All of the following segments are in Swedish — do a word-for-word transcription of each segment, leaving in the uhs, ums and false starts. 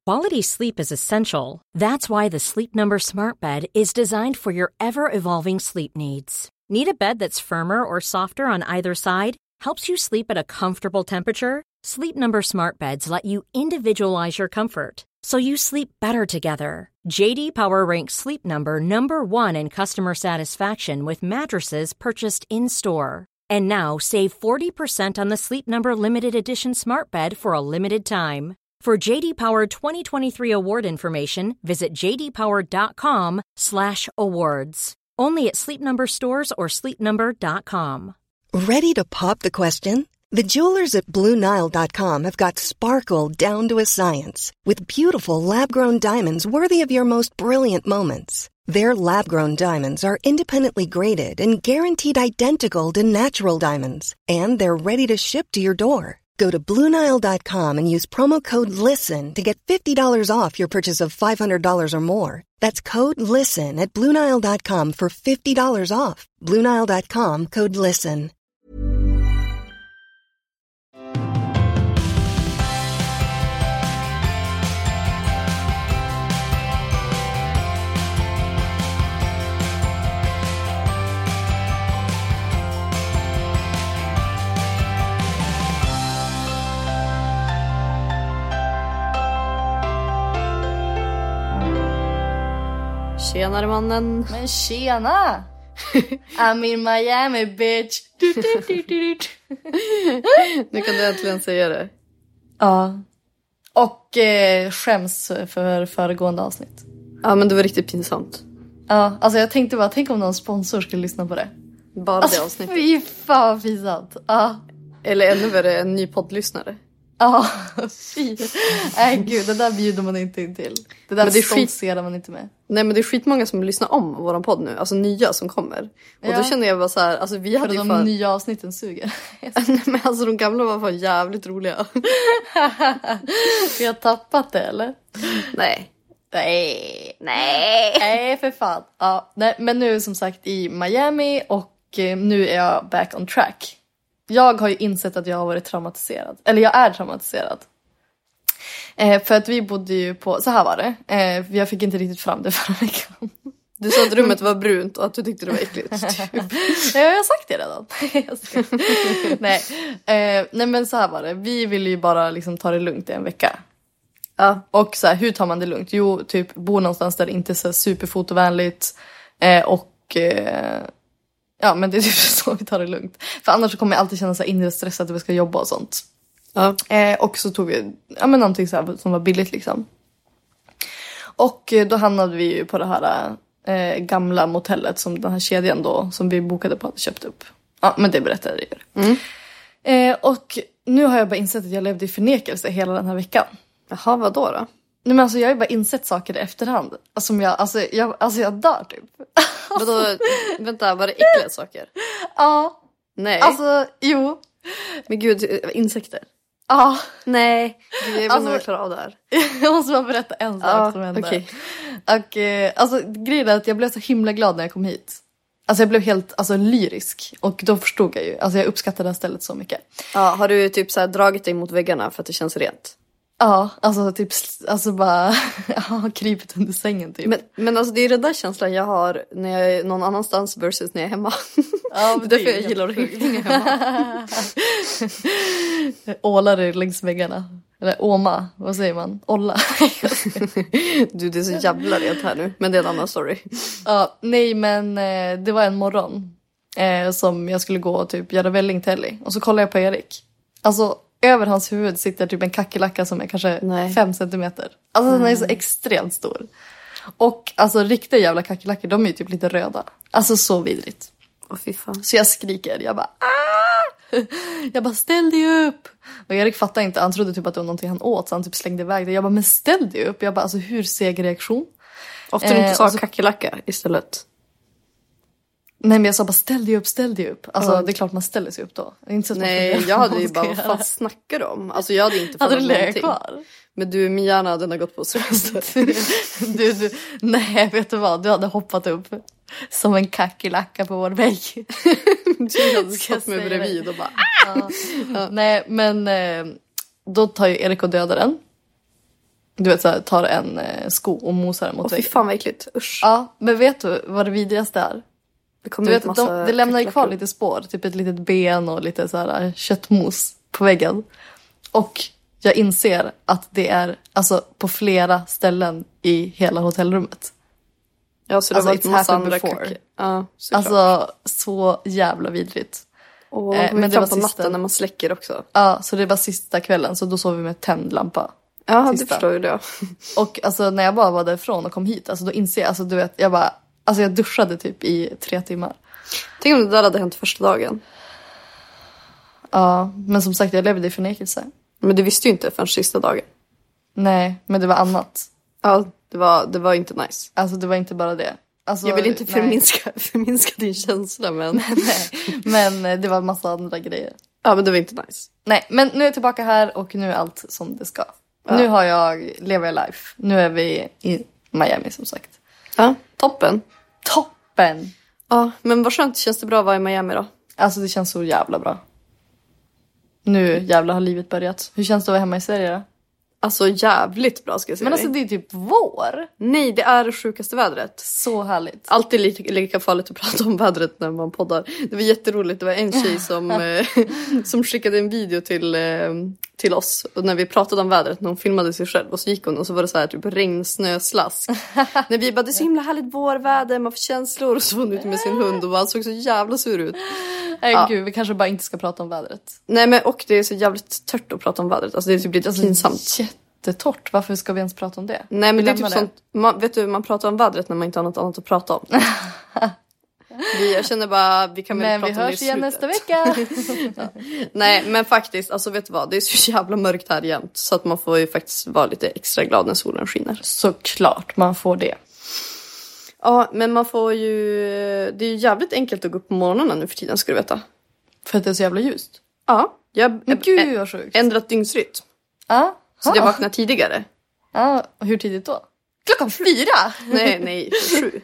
Quality sleep is essential. That's why the Sleep Number Smart Bed is designed for your ever-evolving sleep needs. Need a bed that's firmer or softer on either side? Helps you sleep at a comfortable temperature? Sleep Number Smart Beds let you individualize your comfort, so you sleep better together. J D Power ranks Sleep Number number one in customer satisfaction with mattresses purchased in-store. And now, save forty percent on the Sleep Number Limited Edition Smart Bed for a limited time. For J D Power twenty twenty-three award information, visit j d power dot com slash awards. Only at Sleep Number stores or sleep number dot com. Ready to pop the question? The jewelers at Blue Nile dot com have got sparkle down to a science with beautiful lab-grown diamonds worthy of your most brilliant moments. Their lab-grown diamonds are independently graded and guaranteed identical to natural diamonds, and they're ready to ship to your door. Go to blue nile dot com and use promo code LISTEN to get fifty dollars off your purchase of five hundred dollars or more. That's code LISTEN at blue nile dot com for fifty dollars off. blue nile dot com, code LISTEN. Tjenare mannen. Men tjena. I'm in Miami, bitch. Nu kan du äntligen säga det. Ja. Och eh, skäms för föregående avsnitt. Ja, men det var riktigt pinsamt. Ja, alltså jag tänkte bara, tänk om någon sponsor skulle lyssna på det. Bara alltså, det avsnittet. Fy fan vad pinsamt. Ja. Eller ännu värre, en ny poddlyssnare. Ja, fy. Nej gud, det där bjuder man inte in till. Det där det stoltserar skit... man inte med. Nej, men det är skitmånga som lyssnar om våran podd nu. Alltså nya som kommer. Och ja. Då känner jag bara så här, alltså vi hade för ju de fan... nya avsnitten suger. Nej, men alltså de gamla var fan jävligt roliga. Vi har tappat det, eller? Nej. Nej. Nej. Nej, för fan. Ja, nej, men nu som sagt i Miami och eh, nu är jag back on track. Jag har ju insett att jag har varit traumatiserad. Eller jag är traumatiserad. Eh, för att vi bodde ju på... Så här var det. Eh, jag fick inte riktigt fram det förra veckan. Du sa att rummet var brunt och att du tyckte det var äckligt. Ja, jag har sagt det redan. nej. Eh, nej, men så här var det. Vi ville ju bara liksom ta det lugnt i en vecka. Ja. Och så här, hur tar man det lugnt? Jo, typ bo någonstans där det inte är så superfotovänligt. Eh, och... Eh, Ja, men det är typ så vi tar det lugnt. För annars så kommer jag alltid känna så här inre stress att vi ska jobba och sånt. Ja. Eh, och så tog vi ja, men någonting så här som var billigt liksom. Och eh, då hamnade vi ju på det här eh, gamla motellet som den här kedjan då, som vi bokade på hade köpt upp. Ja, men det berättade jag ju. Mm. Eh, och nu har jag bara insett att jag levde i förnekelse hela den här veckan. Jaha, vad då då? Nej, men alltså jag har ju bara insett saker i efterhand. Alltså jag, alltså jag, alltså jag dör typ. Vadå, vänta, var det äckliga saker? Ja. Nej. Alltså, jo. Men gud, insekter? Ja. Nej. Gud, jag vet alltså, inte klara av det här. Jag måste bara berätta en sak ja, som hände. Okay. Och, eh, alltså grejen är att jag blev så himla glad när jag kom hit. Alltså jag blev helt alltså, lyrisk. Och då förstod jag ju. Alltså jag uppskattade det här stället så mycket. Ja, har du typ så här dragit dig mot väggarna för att det känns rent? Ja, alltså typ alltså bara ja, krypet under sängen typ. Men, men alltså det är den där känslan jag har när jag är någon annanstans versus när jag är hemma. Ja, det är därför jag gillar att hänga hemma. Ålar längs väggarna. Eller åma, vad säger man? Olla. Du, det är så jävla rent här nu. Men det är en annan story. Ja, nej men eh, det var en morgon eh, som jag skulle gå och typ göra välling till Ellie. Och så kollade jag på Erik. Alltså över hans huvud sitter typ en kackerlacka som är kanske Nej. fem centimeter. Alltså mm. den är så extremt stor. Och alltså riktiga jävla kackerlackor, de är ju typ lite röda. Alltså så vidrigt. Åh fy fan. Så jag skriker, jag bara ah! Jag bara ställ dig upp. Och Erik fattade inte, han trodde typ att det var någonting han åt. Så han typ slängde iväg det. Jag bara men ställ dig upp. Jag bara alltså hur seg reaktion. Ofta du inte sa så... kackerlacka istället. Nej men jag sa bara ställ dig upp, ställ dig upp. Alltså mm. det är klart man ställer sig upp då. Inte så Nej jag hade ju bara, vad fan snackar om? Alltså jag hade inte fått någonting. Hade du kvar? Men du, min hjärna hade gått på semester. du, du, nej vet du vad, du hade hoppat upp som en kackerlacka på vår vägg. Du hade stått mig bredvid och bara ja. Ja. Nej men då tar ju Erik och dödar den. Du vet så här, tar en eh, sko och mosar den mot väggen. Åh fy fan vad äckligt, usch. Ja, men vet du vad det vidrigaste är? Det kommer du vet, massa de, det lämnar ju kvar lite spår. Typ ett litet ben och lite så här köttmos på väggen. Och jag inser att det är alltså på flera ställen i hela hotellrummet. Ja, så det alltså, var inte massa andra kacke. Ja, alltså så jävla vidrigt. Och eh, men det var på sista... natten när man släcker också. Ja, så det var sista kvällen. Så då sov vi med tänd lampa. Ja, sista. det förstår ju det. Och alltså när jag bara var därifrån och kom hit. Alltså då inser jag, alltså du vet, jag bara... Alltså jag duschade typ i tre timmar. Tänk om det där hade hänt första dagen. Ja, men som sagt jag levde i förnekelse. Men du visste ju inte förrän sista dagen. Nej, men det var annat. Ja, det var, det var inte nice. Alltså det var inte bara det. Alltså, jag vill inte förminska, förminska din känsla, men... nej, men det var en massa andra grejer. Ja, men det var inte nice. Nej, men nu är jag tillbaka här och nu är allt som det ska. Ja. Nu har jag, lever jag life. Nu är vi i Miami som sagt. Ja, toppen. Toppen! Ja, men vad skönt, känns det bra att vara i Miami då? Alltså det känns så jävla bra. Nu jävla har livet börjat. Hur känns det att vara hemma i Sverige då? Alltså jävligt bra ska jag säga. Men alltså det är typ vår. Nej, det är det sjukaste vädret. Så härligt. Alltid lika, lika farligt att prata om vädret när man poddar. Det var jätteroligt. Det var en tjej som, eh, som skickade en video till, eh, till oss. Och när vi pratade om vädret, när hon filmade sig själv. Och så gick hon och så var det så här typ regn, snö, slask. När vi bara, det är så himla härligt vårväder, man får känslor. Och så var hon ute med sin hund och bara såg så jävla sur ut. Nej ja. Gud, vi kanske bara inte ska prata om vädret. Nej, men och det är så jävligt tört att prata om vädret. Alltså det är typ lite alltså, pinsamt. Jättetort, varför ska vi ens prata om det? Nej, men vi det är typ det. Sånt, man, vet du, man pratar om vädret när man inte har något annat att prata om. vi, jag känner bara, vi kan väl men prata om det i slutet. Men vi hörs igen nästa vecka. ja. Nej, men faktiskt, alltså vet du vad, det är så jävla mörkt här jämt. Så att man får ju faktiskt vara lite extra glad när solen skiner. Såklart, man får det. Ja, men man får ju, det är ju jävligt enkelt att gå upp på morgnarna nu för tiden, ska du veta. För att det är så jävla ljust? Ja, jag men gud vad sjukt. Ändrat dygnsrytm. Ja. Så jag vaknar tidigare. Ja, och hur tidigt då? Klockan fyra? nej, nej, sju.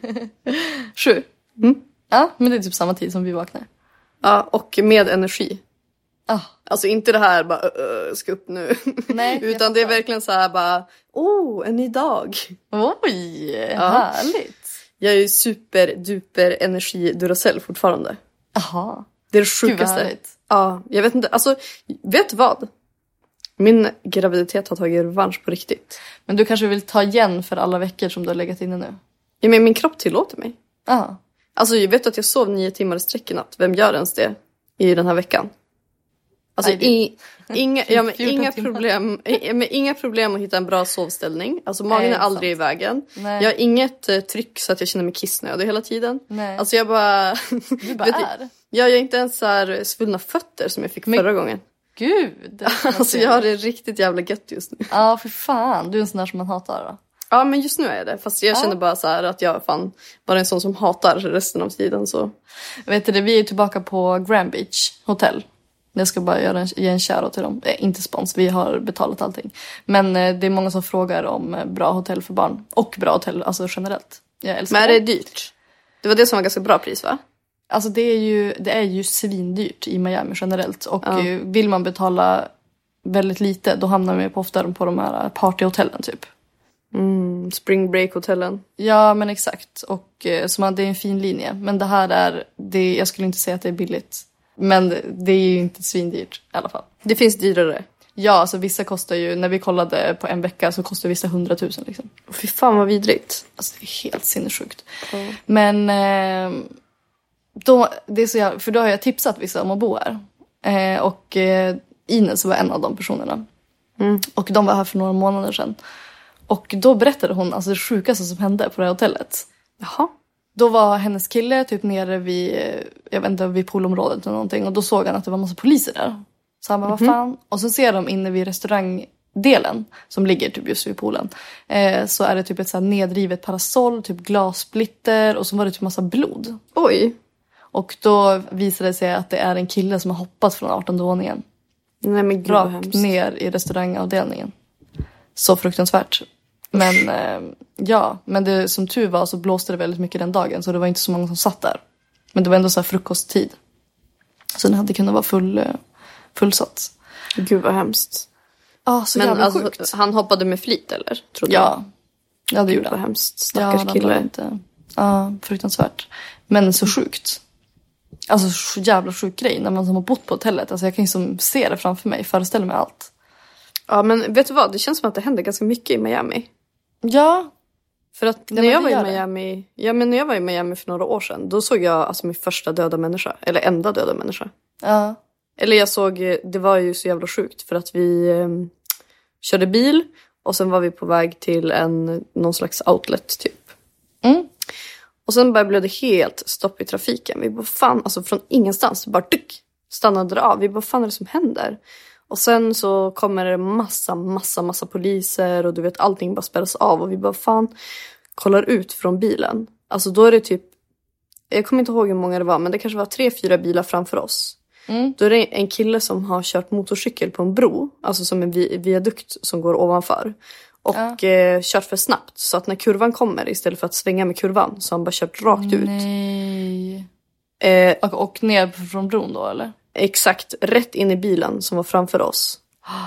Sju? Mm. Ja, men det är typ samma tid som vi vaknar. Ja, och med energi. Ah. Alltså inte det här bara, uh, ska upp nu. Nej, utan det är verkligen så här bara, oh, en ny dag. Oj, ja. Härligt. Jag är ju superduper energi Duracell fortfarande. Aha. Det är det sjukaste. Ja, jag vet inte, alltså, vet du vad? Min graviditet har tagit revansch på riktigt. Men du kanske vill ta igen för alla veckor som du har legat inne nu? Ja, men min kropp tillåter mig. Ja. Alltså, jag vet att jag sov nio timmar i sträck i natt. Vem gör ens det i den här veckan? Alltså, i, inga, ja, men inga, problem, men inga problem att hitta en bra sovställning. Alltså, magen är aldrig i vägen. Nej. Jag har inget eh, tryck så att jag känner mig kissnödig hela tiden. Nej. Alltså, jag bara... Du bara är? Ja, jag är inte ens så här svullna fötter som jag fick men... förra gången. Gud. Alltså jag har det riktigt jävla gött just nu. Ja, för fan. Du är en sån där som man hatar då. Ja, men just nu är jag det. Fast jag ja. känner bara så här att jag fan bara en sån som hatar resten av tiden. Så. Vet du, vi är tillbaka på Grand Beach Hotel. Jag ska bara göra en, ge en shoutout till dem. Eh, inte spons, vi har betalat allting. Men eh, det är många som frågar om eh, bra hotell för barn. Och bra hotell, alltså generellt. Jag älskar men är det dyrt? Det var det som var ganska bra pris, va? Alltså det är ju, det är ju svindyrt i Miami generellt. Och ja. vill man betala väldigt lite, då hamnar man på ofta på de här partyhotellen typ. Mm, spring break-hotellen. Ja, men exakt. Och så man, det är en fin linje. Men det här är, det, jag skulle inte säga att det är billigt. Men det, det är ju inte svindyrt i alla fall. Det finns dyrare. Ja, alltså vissa kostar ju, när vi kollade på en vecka så kostar vissa hundratusen liksom. Fy fan vad vidrigt. Alltså det är helt sinnessjukt. Mm. Men... Eh, Då, det är så jag, för då har jag tipsat vissa om att bo här. Eh, och eh, Ines var en av de personerna. Mm. Och de var här för några månader sedan. Och då berättade hon alltså det sjukaste som hände på det här hotellet. Jaha. Då var hennes kille typ nere vid, jag vet inte, vid poolområdet eller någonting. Och då såg han att det var en massa poliser där. Så han bara, mm-hmm. vad fan? Och så ser de inne vid restaurangdelen som ligger typ just vid poolen. Eh, så är det typ ett så här nedrivet parasoll, typ glassplitter. Och så var det typ massa blod. Oj. Och då visade det sig att det är en kille som har hoppat från artonde våningen. Nej, men gud, rakt ner i restaurangavdelningen. Så fruktansvärt. Men eh, ja, men det, som tur var så blåste det väldigt mycket den dagen. Så det var inte så många som satt där. Men det var ändå så här frukosttid. Så den hade kunnat vara full, fullsatt. Gud vad hemskt. Ah, så Men jävla alltså, sjukt. han hoppade med flit eller? Trodde Ja. Ja, det det gjorde var han. hemskt. Stackars ja, kille. Inte... Ja, fruktansvärt. Men så sjukt. Alltså så jävla sjuk grej när man som har bott på hotellet. Alltså jag kan ju som se det framför mig. Föreställer mig allt. Ja, men vet du vad? Det känns som att det händer ganska mycket i Miami. Ja. För att Ja, när jag var i det. Miami, ja men när jag var i Miami för några år sedan, då såg jag alltså min första döda människa, eller enda döda människa. Ja. Eller jag såg, det var ju så jävla sjukt för att vi eh, körde bil och sen var vi på väg till en någon slags outlet typ. Mm. Och sen bara blev det helt stopp i trafiken. Vi bara fan, alltså från ingenstans bara dyk, stannade det av. Vi bara fan är det som händer? Och sen så kommer det massa, massa, massa poliser och du vet allting bara spärras av och vi bara fan kollar ut från bilen. Alltså då är det typ, jag kommer inte ihåg hur många det var men det kanske var tre, fyra bilar framför oss. Mm. Då är det en kille som har kört motorcykel på en bro, alltså som en vi- viadukt som går ovanför. Och ja. eh, kört för snabbt så att när kurvan kommer istället för att svänga med kurvan så har han bara kört rakt ut. Nej. Eh, och, och ner från bron då eller? Exakt, rätt in i bilen som var framför oss.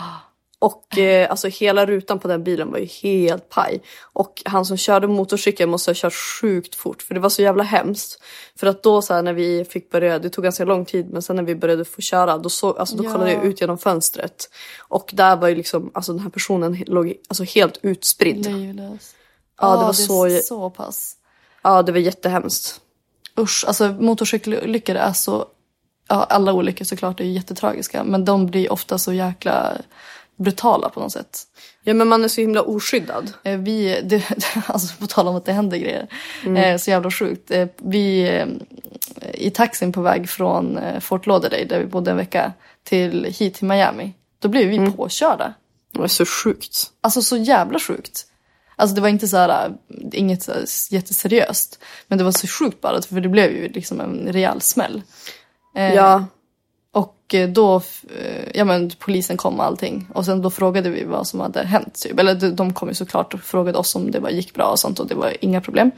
Och eh, alltså hela rutan på den bilen var ju helt paj. Och han som körde motorcykeln måste ha kört sjukt fort. För det var så jävla hemskt. För att då så här, när vi fick börja, det tog ganska lång tid. Men sen när vi började få köra, då, så, alltså, då ja. kollade jag ut genom fönstret. Och där var ju liksom, alltså den här personen låg alltså, helt utspridd. Livlös. Ja, oh, det var det så, så pass. Ja, det var jättehemskt. Usch, alltså motorcykelolyckor är så, ja alla olyckor såklart är ju jättetragiska. Men de blir ofta så jäkla brutala på något sätt. Ja, men man är så himla oskyddad. Vi, det, alltså på tal om att det händer grejer. Mm. Så jävla sjukt. Vi, i taxin på väg från Fort Lauderdale där vi bodde en vecka till hit till Miami. Då blev vi mm. påkörda. Det var så sjukt. Alltså så jävla sjukt. Alltså det var inte så här, inget så här jätteseriöst. Men det var så sjukt bara för det blev ju liksom en rejäl smäll. Ja. Och då, ja men polisen kom och allting. Och sen då frågade vi vad som hade hänt. Typ. Eller de kom ju såklart och frågade oss om det var, gick bra och sånt. Och det var inga problem.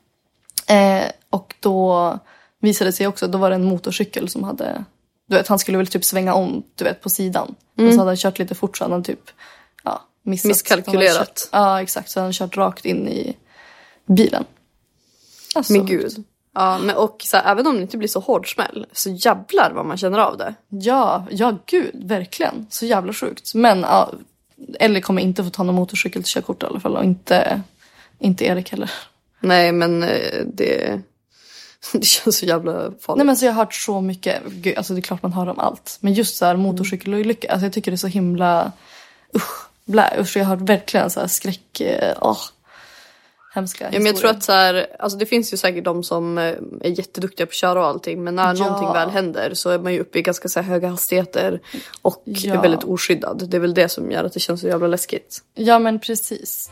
Eh, och då visade det sig också, då var det en motorcykel som hade, du vet han skulle väl typ svänga om, du vet på sidan. Mm. Och så hade han kört lite fort så hade han typ, ja, missat. Misskalkylerat. Kört, ja exakt, så han kört rakt in i bilen. Alltså, men gud. Ja, men och så här, även om det inte blir så hård smäll så jävlar vad man känner av det. Ja, ja gud, verkligen. Så jävla sjukt. Men ja, Ellie kommer inte få ta någon motorcykel till körkort i alla fall. Och inte, inte Erik heller. Nej, men det, det känns så jävla farligt. Nej, men så jag har hört så mycket. Gud, alltså det är klart man hör om allt. Men just så här motorcykelolyckor. Alltså jag tycker det är så himla, usch, blä. Usch, jag har hört verkligen så här skräck, åh. Hemska ja, men jag tror att så här, alltså det finns ju säkert de som är jätteduktiga på att köra och allting. Men när ja. någonting väl händer så är man ju uppe i ganska så här höga hastigheter. Och ja. är väldigt oskyddad. Det är väl det som gör att det känns så jävla läskigt. Ja, men precis.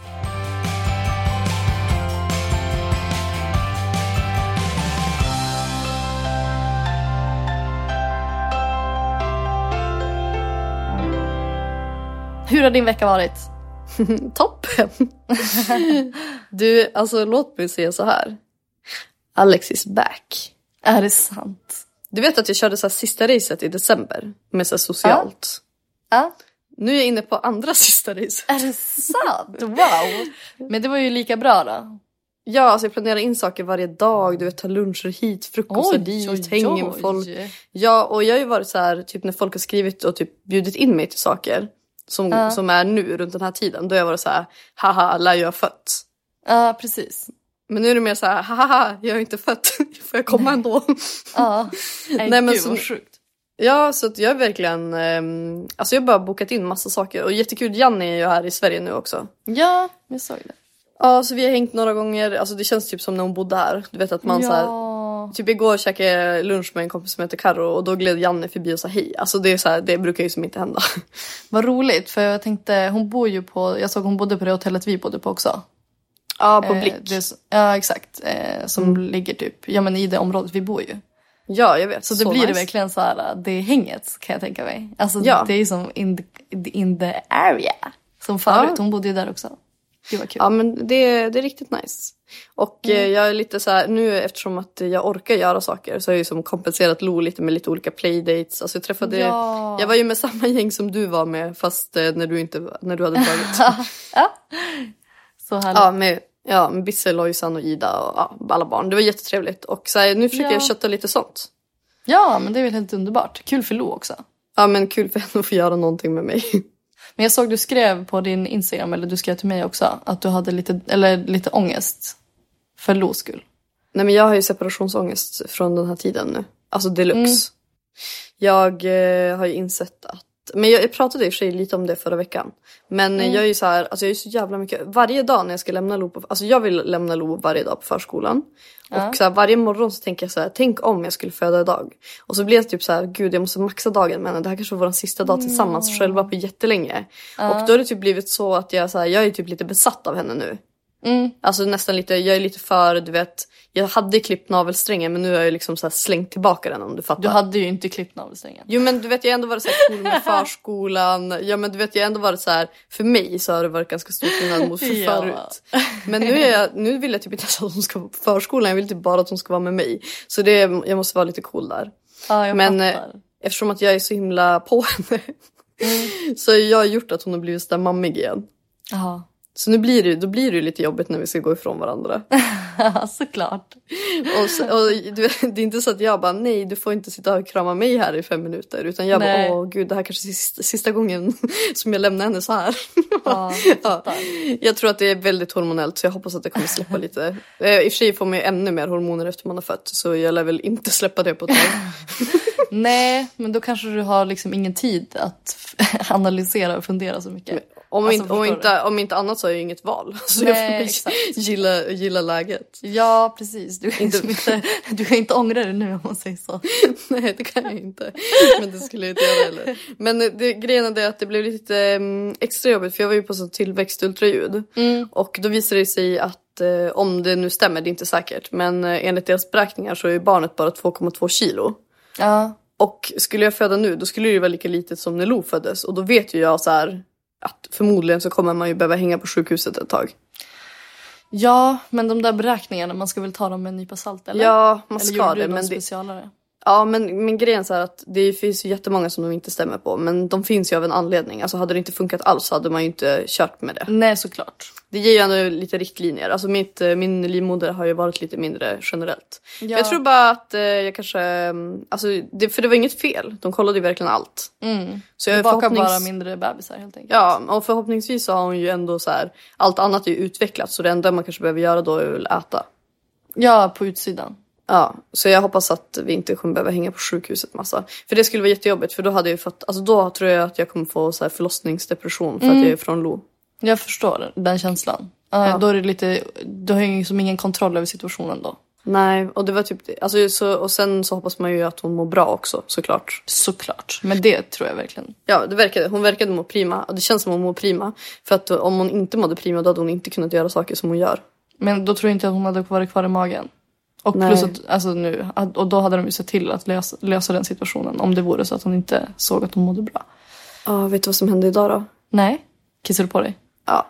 Hur har din vecka varit? Toppen. Du, alltså låt mig säga så här. Alex is back. Är det sant? Du vet att jag körde så här sista racet i december med så här socialt. Ja. Ja. Nu är jag inne på andra sista racet. Är det sant? Wow. Men det var ju lika bra då. Ja, alltså jag planerar in saker varje dag. Du vet, ta luncher hit, frukostar dit, hänger med folk. Ja, och jag har ju varit så här, typ när folk har skrivit och typ bjudit in mig till saker. Som, uh. som är nu runt den här tiden. Då har jag varit så här, haha, lär jag fött. Ja, uh, precis. Men nu är det mer så här, haha, jag är inte fött. Får jag komma ändå? Ja, uh. Nej men så sjukt. Ja, så att jag är verkligen, um, alltså jag har bara bokat in massa saker. Och jättekul, Janne är ju här i Sverige nu också. Ja, jag såg det. Ja, så vi har hängt några gånger. Alltså det känns typ som när hon bodde här. Du vet att man ja. så här, typ igår käkade jag lunch med en kompis som heter Karo. Och då gled Janne förbi och sa hej. Alltså det är så här, det brukar ju som inte hända. Vad roligt, för jag tänkte, hon bor ju på, jag såg hon bodde på det hotellet vi bodde på också. Ja, på Blick. Eh, det, ja, exakt. Eh, som mm. ligger typ, ja men i det området vi bor ju. Ja, jag vet. Så, så det blir nice. Det verkligen så här, det är hänget kan jag tänka mig. Alltså ja. Det är som in the, in the area. Som förut, ja. Hon bodde ju där också. Det var kul. Ja, men det, det är riktigt nice. Och mm. jag är lite så här, nu eftersom att jag orkar göra saker så har jag ju som kompenserat Lo lite med lite olika playdates. Alltså jag träffade, ja. jag var ju med samma gäng som du var med fast när du inte, när du hade tagit. Ja, så härligt. Ja, med, ja, med Bisse, Lojsan och Ida och ja, alla barn. Det var jättetrevligt. Och så här, nu försöker ja. jag kötta lite sånt. Ja, men det är väl helt underbart. Kul för Lo också. Ja, men kul för henne att få göra någonting med mig. Men jag såg du skrev på din Instagram, eller du skrev till mig också, att du hade lite, eller lite ångest för Los skull. Nej, men jag har ju separationsångest från den här tiden nu. Alltså deluxe. Mm. Jag eh, har ju insett att, men jag, jag pratade i och för sig lite om det förra veckan. Men mm. jag är ju så här, alltså jag är så jävla mycket, varje dag när jag ska lämna Lo på, alltså jag vill lämna Lo varje dag på förskolan. Ja. Och så här, varje morgon så tänker jag så här, tänk om jag skulle föda idag. Och så blir jag typ så här, gud jag måste maxa dagen, men det här kanske var vår sista dag tillsammans mm. själva på jättelänge. Ja. Och då har det typ blivit så att jag så här, jag är typ lite besatt av henne nu. Mm. Alltså nästan lite, jag är lite för, du vet, jag hade klippt navelsträngen men nu har jag liksom så här slängt tillbaka den, om du fattar. Du hade ju inte klippt navelsträngen. Jo, men du vet, jag har ändå varit så här cool med förskolan. Ja, men du vet, jag har ändå varit så här, för mig så har det varit ganska stor skillnad mot för ja. förut. Men nu är jag, nu vill jag typ inte att hon ska vara på förskolan, jag vill typ bara att hon ska vara med mig. Så det, jag måste vara lite cool där. Ja, jag men fattar. Eftersom att jag är så himla på henne mm. så jag har gjort att hon har blivit så där mammig igen. Jaha. Så nu blir det, då blir det lite jobbigt när vi ska gå ifrån varandra. Såklart. Och, så, och du, det är inte så att jag bara, nej du får inte sitta och krama mig här i fem minuter. Utan jag nej. bara, åh gud, det här kanske är sista, sista gången som jag lämnar henne så här. Ja, ja. Jag tror att det är väldigt hormonellt, så jag hoppas att det kommer släppa lite. I och för sig får man ju ännu mer hormoner efter man har fött. Så jag lär väl inte släppa det på ett tag. Nej, men då kanske du har liksom ingen tid att analysera och fundera så mycket. Men, Om, alltså, inte, om, inte, om inte annat så har jag inget val. Så nej, jag får gilla, gilla läget. Ja, precis. Du kan inte, inte, du kan inte ångra det nu om man säger så. Nej, det kan jag inte. Men det skulle jag inte göra heller. Men det, grejen är att det blev lite um, extra jobbigt. För jag var ju på så tillväxt ultraljud. Mm. Och då visade det sig att uh, om det nu stämmer, det är inte säkert. Men uh, enligt deras beräkningar så är barnet bara två komma två kilo. Ja. Och skulle jag föda nu, då skulle det ju vara lika litet som när Lo föddes. Och då vet ju jag så här, att förmodligen så kommer man ju behöva hänga på sjukhuset ett tag. Ja, men de där beräkningarna, man ska väl ta dem med en nypa salt, eller? Ja, man eller ska det. Men specialare? Ja, men min grej är så här att det finns ju jättemånga som de inte stämmer på. Men de finns ju av en anledning. Alltså hade det inte funkat alls så hade man ju inte kört med det. Nej, såklart. Det ger ju ändå lite riktlinjer. Alltså mitt, min livmoder har ju varit lite mindre generellt. Ja. Men jag tror bara att eh, jag kanske... Alltså, det, för det var inget fel. De kollade ju verkligen allt. Mm. Så jag bakar förhoppnings... bara mindre bebisar helt enkelt. Ja, och förhoppningsvis så har hon ju ändå så här... Allt annat är ju utvecklat. Så det enda man kanske behöver göra då är att äta. Ja, på utsidan. Ja, så jag hoppas att vi inte kommer behöva hänga på sjukhuset massa. För det skulle vara jättejobbigt, för då hade jag fått, alltså då tror jag att jag kommer få så här förlossningsdepression för mm. att jag är från Lo. Jag förstår den känslan. Uh, ja. Då är det lite, du har ju liksom ingen kontroll över situationen då. Nej, och det var typ det. Alltså, så, och sen så hoppas man ju att hon mår bra också, såklart. Såklart, men det tror jag verkligen. Ja, det verkade, hon verkade må prima. Och det känns som hon mår prima. För att om hon inte mådde prima, då hade hon inte kunnat göra saker som hon gör. Men då tror jag inte att hon hade varit kvar i magen. Och Nej. plus att, alltså nu, och då hade de ju sett till att lösa, lösa den situationen. Om det vore så att hon inte såg att hon mådde bra. Ja, vet du vad som hände idag då? Nej, kissar du på dig? Ja.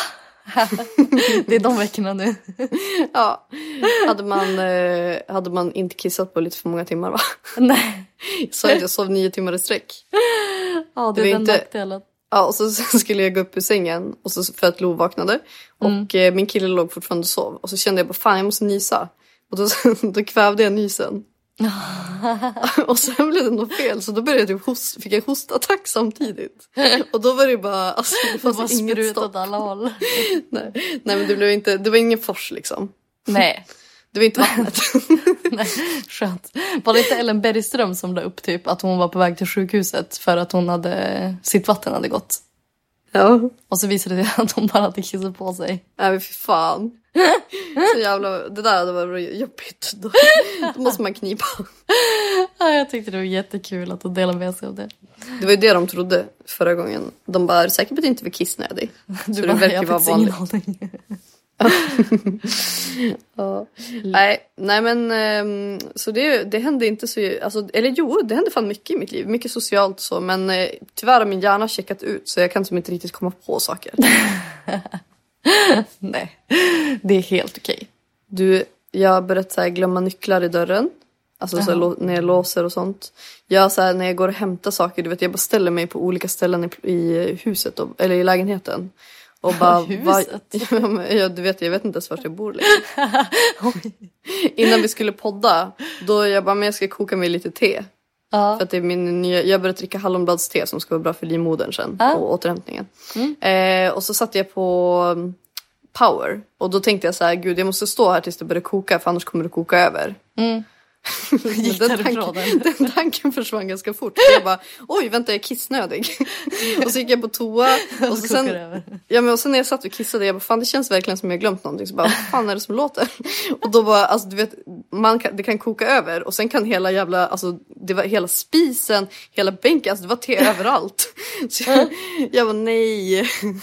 Det är de veckorna nu. Ja, hade man, eh, hade man inte kissat på lite för många timmar, va? Nej. Så att jag sov nio timmar i sträck. Ja, det, det är den inte... nackdelen. Ja, och så skulle jag gå upp ur sängen och så för att Lo vaknade. Mm. Och eh, min kille låg fortfarande och sov. Och så kände jag bara, fan jag måste nysa. Och då, då kvävde jag nysen. Och sen blev det något fel. Så då började jag host, fick jag hostattack samtidigt. Och då var det bara, alltså, det fanns var inget sprut stopp. åt alla håll. Nej, nej, men det blev inte, det var ingen fors liksom. Nej. Det var inte vattnet. Nej, skönt. Var det inte Ellen Bergström som la upp typ att hon var på väg till sjukhuset för att hon hade, sitt vatten hade gått? Ja. Och så visade det att hon bara hade kissat på sig. Nej, men fy fan. Så jävla, det där hade varit jobbigt. Då, då måste man knipa. Ja, jag tyckte det var jättekul att de delade med sig av det. Det var ju det de trodde förra gången. De bara, är du säker på att du inte var kissnödig? Du så bara, det verkar vara vanligt. Ja. Nej, nej men um, så det, det hände inte så, alltså, eller jo, det hände fan mycket i mitt liv, mycket socialt så, men uh, tyvärr har min hjärna checkat ut så jag kan som inte riktigt komma på saker. Nej, det är helt okej. Du, jag har börjat så här, glömma nycklar i dörren. Alltså så här, när jag låser och sånt. Jag så här, när jag går och hämtar saker, du vet, jag bara ställer mig på olika ställen i, i huset och, eller i lägenheten. Och bara, huset? Va, ja, du vet, jag vet inte ens vart jag bor längre. Innan vi skulle podda, då jag bara, men jag ska koka mig lite te. Ja. För att det är min nya, jag började dricka hallonbladste som ska vara bra för livmodern sen. Ja. Och återhämtningen. Mm. Eh, och så satte jag på power. Och då tänkte jag så här, gud jag måste stå här tills det börjar koka, för annars kommer det koka över. Mm. den, tanken, den tanken försvann ganska fort. Så jag bara, oj vänta jag är kissnödig. Och så gick jag på toa. Och, så sen, ja, men och sen när jag satt och kissade, jag bara, fan det känns verkligen som jag glömt någonting. Så bara, vad fan är det som låter? Och då bara, alltså du vet, man kan, det kan koka över. Och sen kan hela jävla, alltså det var hela spisen, hela bänken, alltså det var te överallt. Så jag, jag bara, nej.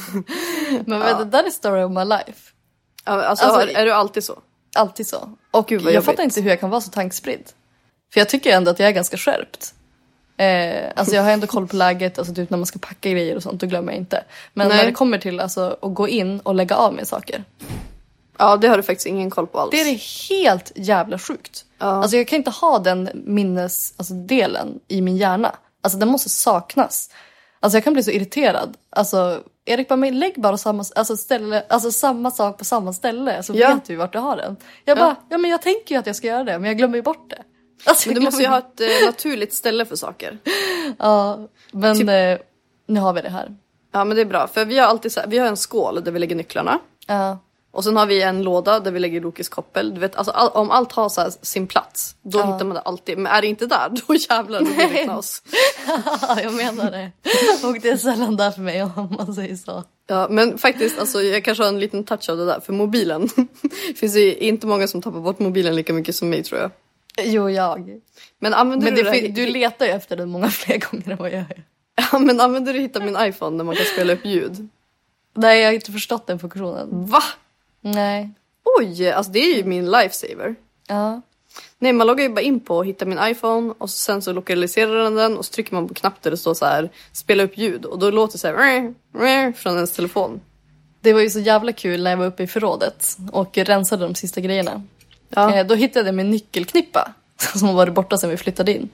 Men ja. Det där är story of my life. Ja, alltså, alltså är du alltid så? Alltid så. Och Gud, jag jag fattar vet. inte hur jag kan vara så tankspridd. För jag tycker ändå att jag är ganska skärpt. Eh, alltså jag har ändå koll på läget. Alltså typ när man ska packa grejer och sånt, då glömmer jag inte. Men Nej. när det kommer till alltså, att gå in och lägga av med saker. Ja, det har du faktiskt ingen koll på alls. Det är helt jävla sjukt. Ja. Alltså jag kan inte ha den minnes, alltså delen i min hjärna. Alltså den måste saknas. Alltså jag kan bli så irriterad. Alltså Erik bara, men lägg bara samma, alltså ställe, alltså samma sak på samma ställe. Så ja. vet du vart du har den. Jag bara, ja. ja men jag tänker ju att jag ska göra det. Men jag glömmer ju bort det. Alltså, men du måste ju ha ett eh, naturligt ställe för saker. Ja, men typ... eh, nu har vi det här. Ja men det är bra. För vi har alltid så här, vi har en skål där vi lägger nycklarna. Ja. Och sen har vi en låda där vi lägger Lokis koppel. Du vet, alltså, all, om allt har så här sin plats, då ja. hittar man det alltid. Men är det inte där, då jävlar, då blir det knas. Jag menar det. Och det är sällan där för mig om man säger så. Ja, men faktiskt, alltså, jag kanske har en liten touch av det där. För mobilen, finns ju inte många som tappar bort mobilen lika mycket som mig, tror jag. Jo, jag. Men använder men du det, det? Du letar ju efter den många fler gånger än vad jag gör. Ja, men använder du hitta min iPhone när man kan spela upp ljud? Nej, jag har inte förstått den funktionen. Va? Nej. Oj, alltså det är ju min lifesaver. Ja. Nej, man loggar ju bara in på hitta min iPhone och sen så lokaliserar den den och så trycker man på knapp där det står så här spela upp ljud och då låter det så här från ens telefon. Det var ju så jävla kul när jag var uppe i förrådet och rensade de sista grejerna. Ja. Då hittade jag min nyckelknippa som varit borta sedan vi flyttade in.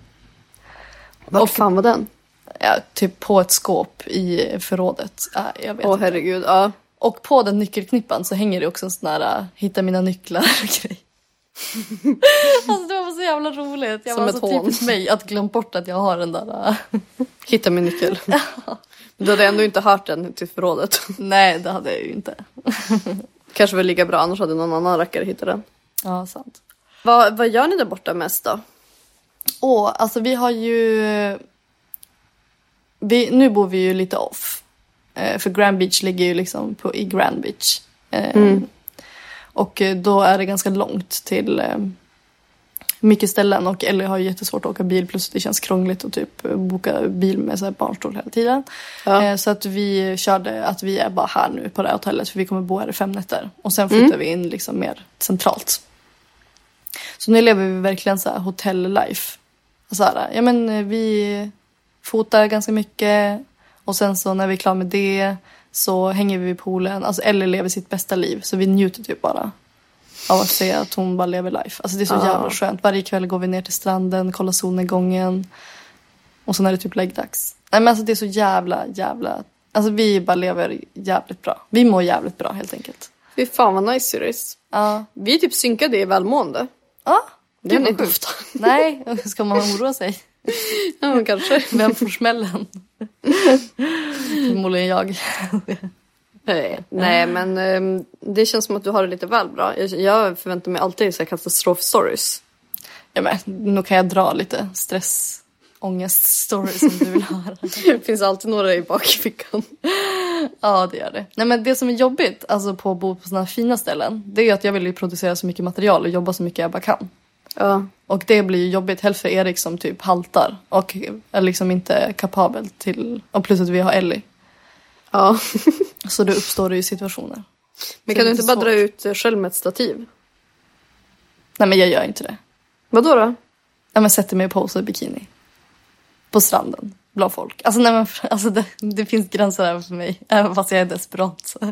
Vart och, fan var den? Ja, typ på ett skåp i förrådet. Ja, jag vet Åh inte. herregud, ja. Och på den nyckelknippan så hänger det också en sån här uh, hitta mina nycklar grej. Alltså det var så jävla roligt. Jag som var ett så hån. typiskt mig att glömma bort att jag har den där. Uh... Hitta min nyckel. Du hade ändå inte hört den till förrådet. Nej, det hade jag ju inte. Kanske väl lika bra, annars hade någon annan rackare hittat den. Ja, sant. Vad, vad gör ni där borta mest då? Åh, alltså vi har ju... Vi, nu bor vi ju lite off. Eh, för Grand Beach ligger ju liksom på, i Grand Beach. Eh, Mm. Och då är det ganska långt till eh, mycket ställen. Och Ellie har ju jättesvårt att åka bil. Plus det känns krångligt att typ boka bil med så här barnstol hela tiden. Ja. Eh, så att vi körde att vi är bara här nu på det här hotellet. För vi kommer bo här i fem nätter. Och sen flyttar mm. vi in liksom mer centralt. Så nu lever vi verkligen så här hotell-life. Så här, ja men vi fotar ganska mycket. Och sen så när vi är klara med det så hänger vi vid poolen. Alltså Ellie lever sitt bästa liv. Så vi njuter typ bara av att se att hon bara lever life. Alltså det är så ah. jävla skönt. Varje kväll går vi ner till stranden, kollar solnedgången. Och sen är det typ läggdags. Nej men alltså det är så jävla, jävla... Alltså vi bara lever jävligt bra. Vi mår jävligt bra helt enkelt. Fy fan vad nice Iris. Ja. Vi är typ synkade i välmående. Ja. Det är inte ofta. Nej, ska man oroa sig? Ja men kanske. Vem får smällen? Förmodligen jag. Nej, nej men um, det känns som att du har det lite väl bra. Jag, jag förväntar mig alltid så här katastrof-stories. Ja men, nu kan jag dra lite stress, ångest stories som du vill höra. Det finns alltid några i bakfickan. Ja, det gör det. Nej men det som är jobbigt alltså på att bo på sådana här fina ställen, det är ju att jag vill ju producera så mycket material och jobba så mycket jag bara kan. Ja. Och det blir ju jobbigt helt för Erik som typ haltar och är liksom inte kapabel till, och plus att vi har Ellie. Ja. Så då uppstår det ju situationer. Men kan du inte bara svårt. dra ut själv med ett stativ? Nej men jag gör inte det. Vadå då? Ja men sätter mig och posar i bikini. På stranden. Bland folk. Alltså, nej, men, alltså det, det finns gränser här för mig. Även fast jag är desperat.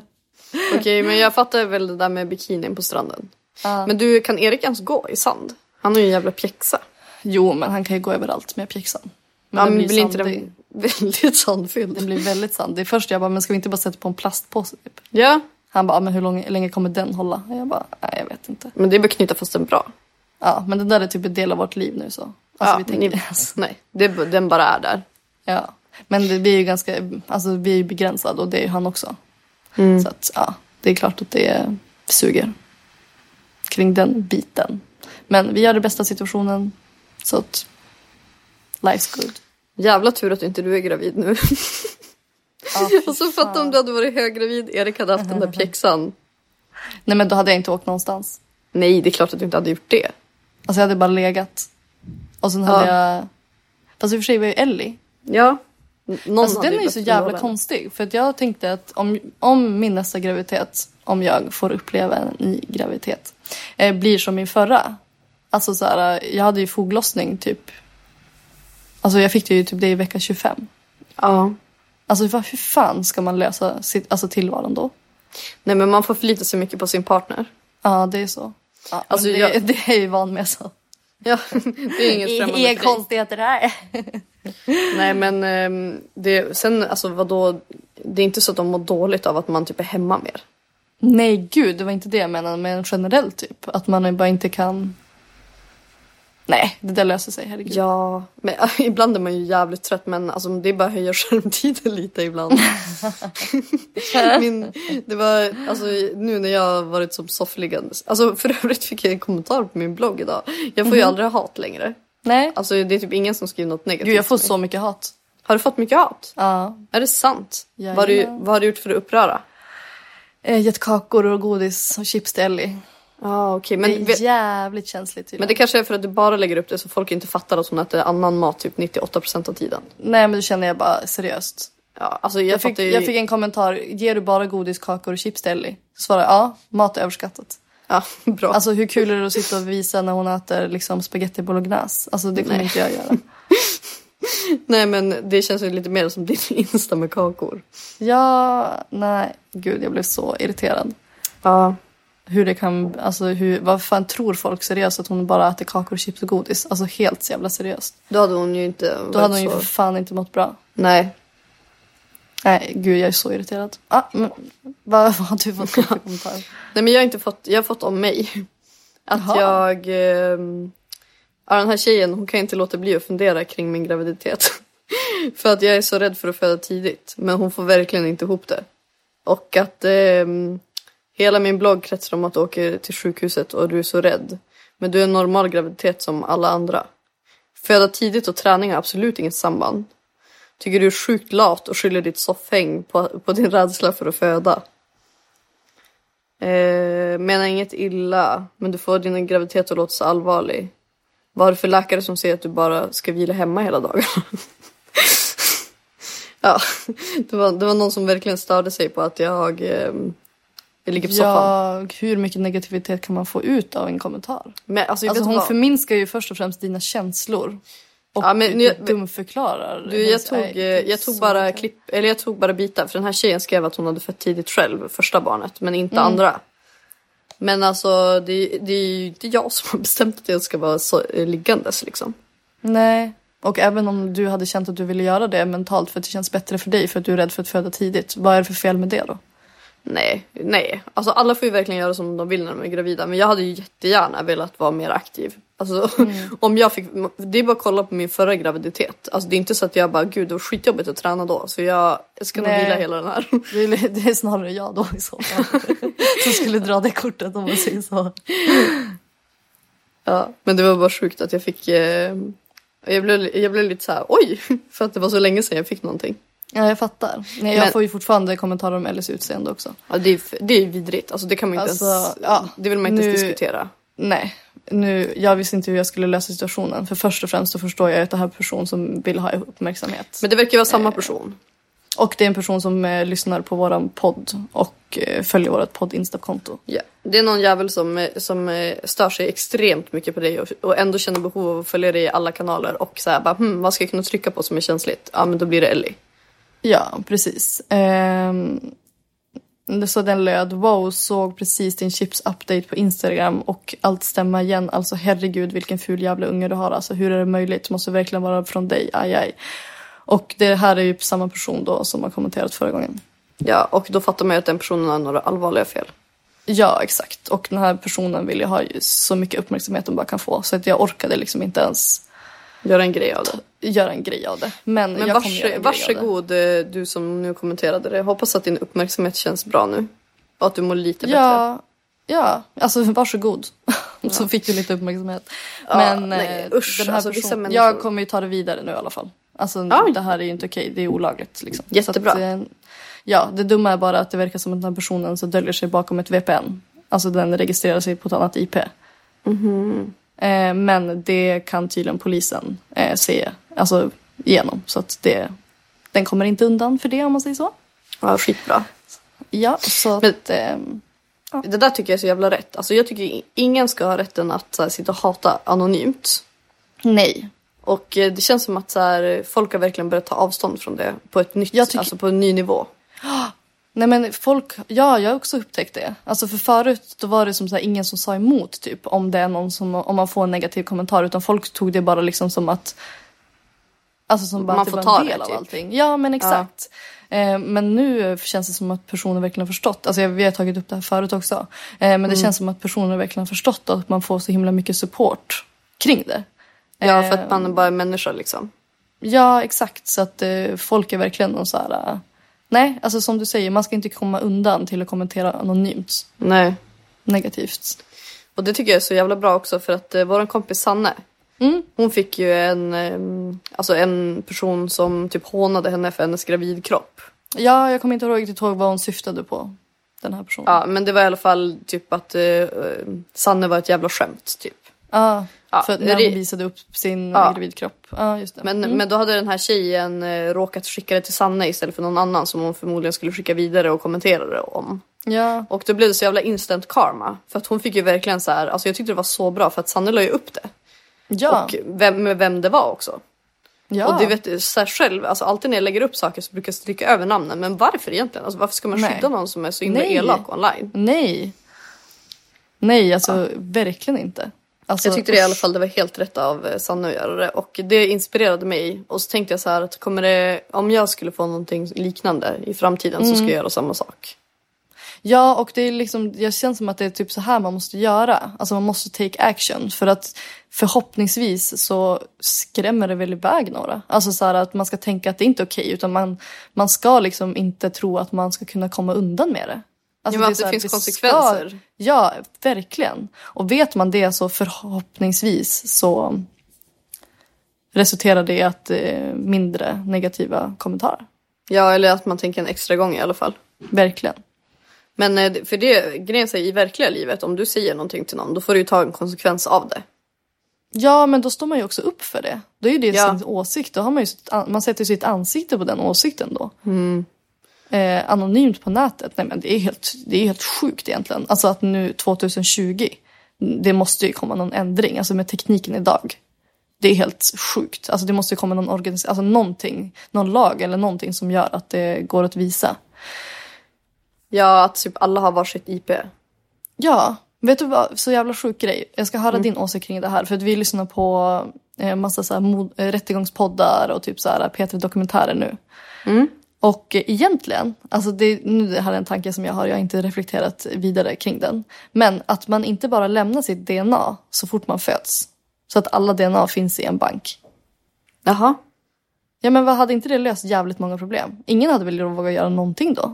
Okej, okay, men jag fattar väl det där med bikinin på stranden. Uh. Men du, kan Erik ens gå i sand? Han har ju en jävla pjäxa. Jo, men han kan ju gå överallt med pjäxan. Men, ja, men blir inte det väldigt sandfylld? Det blir väldigt sand. Det är först jag bara, men ska vi inte bara sätta på en plastpåse typ? Ja. Han bara, men hur lång, länge kommer den hålla? Jag bara, nej jag vet inte. Men det är bara knyta fast den bra. Ja, men det där är typ en del av vårt liv nu så. Alltså ja, vi tänker ni, nej, det, den bara är där. Ja, men det, vi är ju ganska, alltså vi är ju begränsade och det är ju han också. Mm. Så att ja, det är klart att det suger kring den biten. Men vi gör det bästa situationen så att life's good. Jävla tur att inte du är gravid nu. Ja, och så fatta om du hade varit höggravid, Erik hade haft den där pjäxan. Nej, men då hade jag inte åkt någonstans. Nej, det är klart att du inte hade gjort det. Alltså jag hade bara legat. Och sen hade ja. jag... Fast i och för sig var ju Ellie. Ja. Någon alltså den är ju så jävla konstig. För att jag tänkte att om, om min nästa graviditet, om jag får uppleva en ny graviditet, eh, blir som min förra. Alltså så här, jag hade ju foglossning typ. Alltså jag fick det ju typ det i vecka tjugofem. Ja. Alltså hur fan ska man lösa sitt, alltså tillvaron då? Nej, men man får förlita sig mycket på sin partner. Ja, det är så. Ja, alltså det, jag... det är ju van med så. Ja, det är inget främmande. Inga konstigheter här. Nej, men det, sen, alltså vadå, det är inte så att de mår dåligt av att man typ är hemma mer. Nej, gud, det var inte det jag menade, men generellt typ. Att man bara inte kan... Nej, det där löser sig, herregud. Ja, men ibland är man ju jävligt trött, men alltså, det är bara att höja skärmtiden lite ibland. Min, det var, alltså nu när jag har varit som soffliggande. Alltså för övrigt fick jag en kommentar på min blogg idag. Jag får mm-hmm. ju aldrig ha hat längre. Nej. Alltså det är typ ingen som skriver något negativt. Gud, jag får så mycket hat. Har du fått mycket hat? Ja. Är det sant? Ja, vad, ja. du, vad har du gjort för att uppröra? Eh, gett kakor och godis och chips till Ellie. Ah, okay. Men det är jävligt känsligt tydligen. Men det kanske är för att du bara lägger upp det så folk inte fattar att hon äter annan mat typ nittioåtta procent av tiden. Nej, men det känner jag bara seriöst. Ja, alltså jag, jag, fick, ju... jag fick en kommentar. Ger du bara godis, kakor och chips till Ellie? Så svarade jag, ja, mat är överskattat. Ja, bra. Alltså hur kul är det att sitta och visa när hon äter liksom spaghetti bolognese? Alltså det kommer Nej. inte jag göra. Nej, men det känns ju lite mer som ditt Insta med kakor. Ja, nej. Gud, jag blev så irriterad. Ja. Hur det kan, alltså hur, vad fan tror folk seriöst att hon bara äter kakor, chips och godis? Alltså helt så jävla seriöst. Då hade hon ju inte Då hade hon så... ju för fan inte mått bra. Nej. Nej, gud jag är så irriterad. Ah, men, vad, vad har du fått för kommentar? Nej, men jag har inte fått, jag har fått om mig. Att Aha. jag, eh, ja, den här tjejen, hon kan inte låta bli att fundera kring min graviditet. För att jag är så rädd för att föda tidigt. Men hon får verkligen inte ihop det. Och att... Eh, Hela min blogg kretsar om att du åker till sjukhuset och du är så rädd. Men du är en normal graviditet som alla andra. Föda tidigt och träning har absolut inget samband. Tycker du är sjukt lat och skyller ditt soffhäng på, på din rädsla för att föda. Eh, menar inget illa, men du får din graviditet att låta så allvarlig. Vad har du för läkare som säger att du bara ska vila hemma hela dagen? Ja, det var, det var någon som verkligen störde sig på att jag... Eh, Jag ligger på soffan. Ja, hur mycket negativitet kan man få ut av en kommentar? Men, alltså, alltså hon vad? förminskar ju först och främst dina känslor. Och ja, men, nu, dumförklarar. Du, jag tog, är, jag tog bara mycket. klipp, eller jag tog bara bitar. För den här tjejen skrev att hon hade fött tidigt själv, första barnet, men inte mm. andra. Men alltså, det, det är ju inte jag som har bestämt att jag ska vara så, eh, liggandes liksom. Nej, och även om du hade känt att du ville göra det mentalt för att det känns bättre för dig för att du är rädd för att föda tidigt. Vad är det för fel med det då? Nej, nej. Alltså alla får ju verkligen göra som de vill när de är gravida. Men jag hade ju jättegärna velat vara mer aktiv. Alltså mm. om jag fick... Det är bara att kolla på min förra graviditet. Alltså det är inte så att jag bara, gud det var skitjobbigt att träna då. Så jag, jag ska nog vila hela den här. Det är, det är snarare jag då i så fall. Som skulle dra det kortet om man säger så. Ja, men det var bara sjukt att jag fick... Eh, jag, blev, jag blev lite så här, oj! För att det var så länge sedan jag fick någonting. Ja, jag fattar. Nej, jag men, får ju fortfarande kommentarer om Ellies utseende också. Ja, det är, det är vidrigt. Alltså det kan man inte alltså, ens... Ja, det vill man inte nu, ens diskutera. Nej. Nu, jag visste inte hur jag skulle lösa situationen. För först och främst så förstår jag att det här är en person som vill ha uppmärksamhet. Men det verkar ju vara samma person. Och det är en person som eh, lyssnar på våran podd och eh, följer vårat podd-Insta-konto. Ja, det är någon jävel som, som eh, stör sig extremt mycket på dig och, och ändå känner behov av att följa dig i alla kanaler. Och så här, bara, hm, vad ska jag kunna trycka på som är känsligt? Ja, men då blir det Ellie. Ja, precis. Ehm, Så den löd, wow, såg precis din chips-update på Instagram och allt stämmer igen. Alltså herregud vilken ful jävla unge du har. Alltså hur är det möjligt? Måste verkligen vara från dig, aj aj. Och det här är ju samma person då som har kommenterat förra gången. Ja, och då fattar man ju att den personen har några allvarliga fel. Ja, exakt. Och den här personen vill ju ha ju så mycket uppmärksamhet de bara kan få. Så att jag orkade liksom inte ens göra en grej av det. Göra en grej av det. Men, Men jag vars, kommer göra en varsågod grej du som nu kommenterade det. Jag hoppas att din uppmärksamhet känns bra nu. Och att du mår lite ja, bättre. Ja, alltså varsågod. Ja. Så fick du lite uppmärksamhet. Ja, Men nej, usch, den här alltså, personen, människor... jag kommer ju ta det vidare nu i alla fall. Alltså Oj. Det här är ju inte okej, det är olagligt liksom. Jättebra. Så att, ja, det dumma är bara att det verkar som att den här personen så döljer sig bakom ett V P N. Alltså den registrerar sig på ett annat I P. Mm-hmm. Eh, men det kan tydligen polisen eh, se alltså, igenom. Så att det, den kommer inte undan för det om man säger så. Ja, skitbra. Ja, så men, att... Eh, ja. Det där tycker jag är så jävla rätt. Alltså jag tycker ingen ska ha rätten att så här, sitta och hata anonymt. Nej. Och eh, det känns som att så här, folk har verkligen börjat ta avstånd från det på ett nytt, tycker... alltså på en ny nivå. Nej men folk, ja jag har också upptäckt det. Alltså för förut då var det som så här, ingen som sa emot typ om det är någon som, om man får en negativ kommentar, utan folk tog det bara liksom som att alltså som bara man att det får var en ta del det, av typ. allting. Ja men exakt. Ja. Eh, men nu känns det som att personer verkligen har förstått. Alltså vi har tagit upp det här förut också. Eh, men det mm. känns som att personer verkligen har förstått att man får så himla mycket support kring det. Ja, för att man bara är människa liksom. Ja, exakt. Så att eh, folk är verkligen någon så här... Uh, nej, alltså som du säger, man ska inte komma undan till att kommentera anonymt. Nej. Negativt. Och det tycker jag är så jävla bra också, för att eh, vår kompis Sanne, mm. hon fick ju en, eh, alltså en person som typ hånade henne för hennes gravidkropp. Ja, jag kommer inte ihåg riktigt ihåg vad hon syftade på, den här personen. Ja, men det var i alla fall typ att eh, Sanne var ett jävla skämt, typ. Ah. Ja, för när det... hon visade upp sin ja. gravidkropp. Ja, just det. Men, mm. men då hade den här tjejen eh, råkat skicka det till Sanne istället för någon annan som hon förmodligen skulle skicka vidare och kommentera det om. Ja. Och då blev det så jävla instant karma. För att hon fick ju verkligen så här, alltså jag tyckte det var så bra för att Sanne la ju upp det. Ja. Och vem, med vem det var också. Ja. Och du vet så här själv, alltså alltid när jag lägger upp saker så brukar jag stryka över namnen. Men varför egentligen? Alltså varför ska man skydda Nej. någon som är så himla elak online? Nej. Nej, alltså ja. verkligen inte. Alltså, jag tyckte det i alla fall det var helt rätt av Sanna att göra det. Och det inspirerade mig. Och så tänkte jag så här att kommer det, om jag skulle få någonting liknande i framtiden mm. så ska jag göra samma sak. Ja, och det är liksom, jag känner som att det är typ så här man måste göra. Alltså man måste take action. För att förhoppningsvis så skrämmer det väl iväg några. Alltså så här att man ska tänka att det inte är okej. Utan man, man ska liksom inte tro att man ska kunna komma undan med det. Alltså ja, det, att det här, finns det konsekvenser. Ska, ja, verkligen. Och vet man det så förhoppningsvis så resulterar det i att eh, mindre negativa kommentarer. Ja, eller att man tänker en extra gång i alla fall. Verkligen. Men eh, för det grejen sig i verkliga livet, om du säger någonting till någon, då får du ju ta en konsekvens av det. Ja, men då står man ju också upp för det. Då är ju det ja. sin åsikt. Då har man ju sitt, man sätter sitt ansikte på den åsikten då. Mm. Eh, anonymt på nätet. Nej, men det är helt, det är helt sjukt egentligen. Alltså att nu tjugohundratjugo, det måste ju komma någon ändring. Alltså med tekniken idag. Det är helt sjukt. Alltså det måste ju komma någon organisation, alltså någonting, någon lag eller någonting som gör att det går att visa. Ja, att typ alla har varsitt I P. Ja, vet du vad, så jävla sjuk grej. Jag ska höra mm. din åsikt kring det här. För att vi lyssnar på eh, massa så här mod, eh, rättegångspoddar och typ så här P tre dokumentärer nu. Mm. Och eh, egentligen, alltså det, nu det här är en tanke som jag har, jag har inte reflekterat vidare kring den. Men att man inte bara lämnar sitt D N A så fort man föds. Så att alla D N A finns i en bank. Jaha. Ja, men vad hade inte det löst jävligt många problem? Ingen hade väl vågat göra någonting då?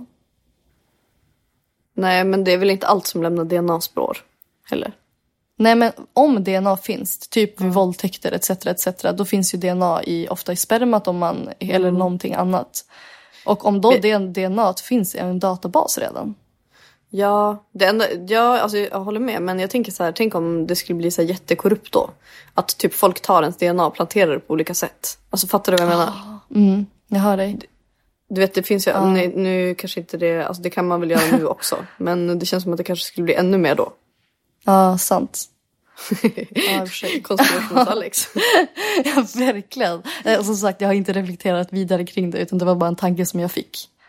Nej, men det är väl inte allt som lämnar D N A-spår heller. Nej, men om D N A finns, typ vid våldtäkter et cetera et cetera, då finns ju D N A i, ofta i spermat om man, eller mm. någonting annat. Och om då det D N A finns i en databas redan. Ja, det enda, ja alltså jag håller med, men jag tänker så här, tänk om det skulle bli så här jättekorrupt då. Att typ folk tar ens D N A och planterar det på olika sätt. Alltså fattar du vad jag menar? Mm, jag hör dig. Du vet, det finns ju, ja. nu, nu kanske inte det, alltså det kan man väl göra nu också. Men det känns som att det kanske skulle bli ännu mer då. Ja, sant. Ja, konspirations-Alex. Ja, verkligen. Och som sagt, jag har inte reflekterat vidare kring det, utan det var bara en tanke som jag fick.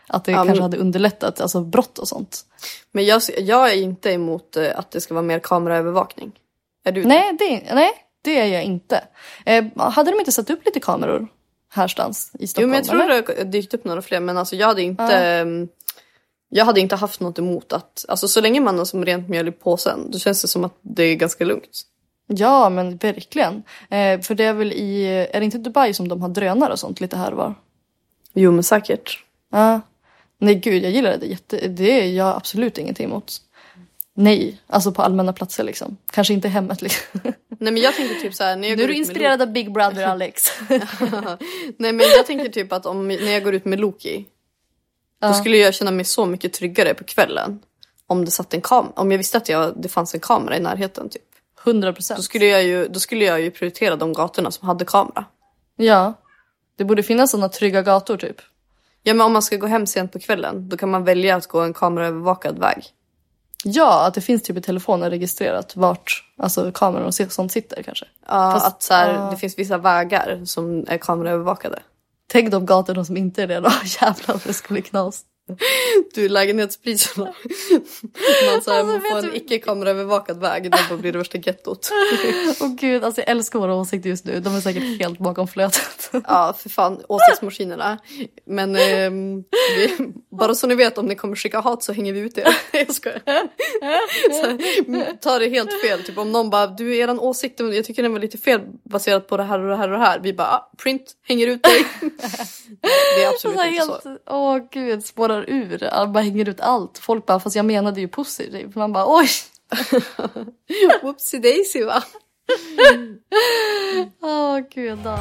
Att det ja, kanske men... hade underlättat alltså brott och sånt. Men jag, jag är inte emot att det ska vara mer kameraövervakning. Är du nej, det, nej, det är jag inte. Eh, hade de inte satt upp lite kameror härstans i Stockholm? Jo, men jag tror eller? det har dykt upp några fler. Men alltså jag hade inte... Ja. Jag hade inte haft något emot att... Alltså så länge man har som rent mjöl i påsen, då känns det som att det är ganska lugnt. Ja, men verkligen. Eh, för det är väl i... Är det inte Dubai som de har drönare och sånt lite här var? Jo, men säkert. Ja. Nej, gud, jag gillar det. Jätte, det är jag absolut ingenting emot. Nej, alltså på allmänna platser liksom. Kanske inte hemmet liksom. Nej, men jag tänker typ så här... När jag nu går är du ut inspirerad med av Big Brother, Alex. Nej, men jag tänker typ att om, när jag går ut med Loki... Då skulle jag känna mig så mycket tryggare på kvällen. Om det satt en kam- Om jag visste att jag, det fanns en kamera i närheten typ. hundra procent. Då skulle jag ju, då skulle jag ju prioritera de gatorna som hade kamera. Ja. Det borde finnas sådana trygga gator typ. Ja, men om man ska gå hem sent på kvällen, då kan man välja att gå en kameraövervakad väg. Ja, att det finns typ i telefonen registrerat vart alltså kameror och sånt sitter kanske. Ja, Fast, att så här, uh... det finns vissa vägar som är kameraövervakade. Tänk de gatorna som inte är det då. Jävlar, det skulle knas. Du, lägenhetspriserna. Man, så här, alltså, man får en du... icke-kameraövervakad väg. Då blir det värsta gettot. Åh oh, gud, alltså jag älskar våra åsikter just nu. De är säkert helt bakom flötet. Ja, för fan, åsiktsmaskinerna. Men eh, vi, bara så ni vet, om ni kommer skicka hat så hänger vi ut er. Jag skojar. Så här, ta det helt fel. Typ om någon bara, du är eran åsikt, jag tycker den var lite fel baserat på det här och det här och det här. Vi bara, ah, print, hänger ut dig. Det är absolut inte helt, så. Åh oh, gud, spårar ur. Alla bara hänger ut allt. Folk bara, fast jag menade ju positivt. Man bara, oj. Whoopsie daisy, va? Åh oh, gud, då.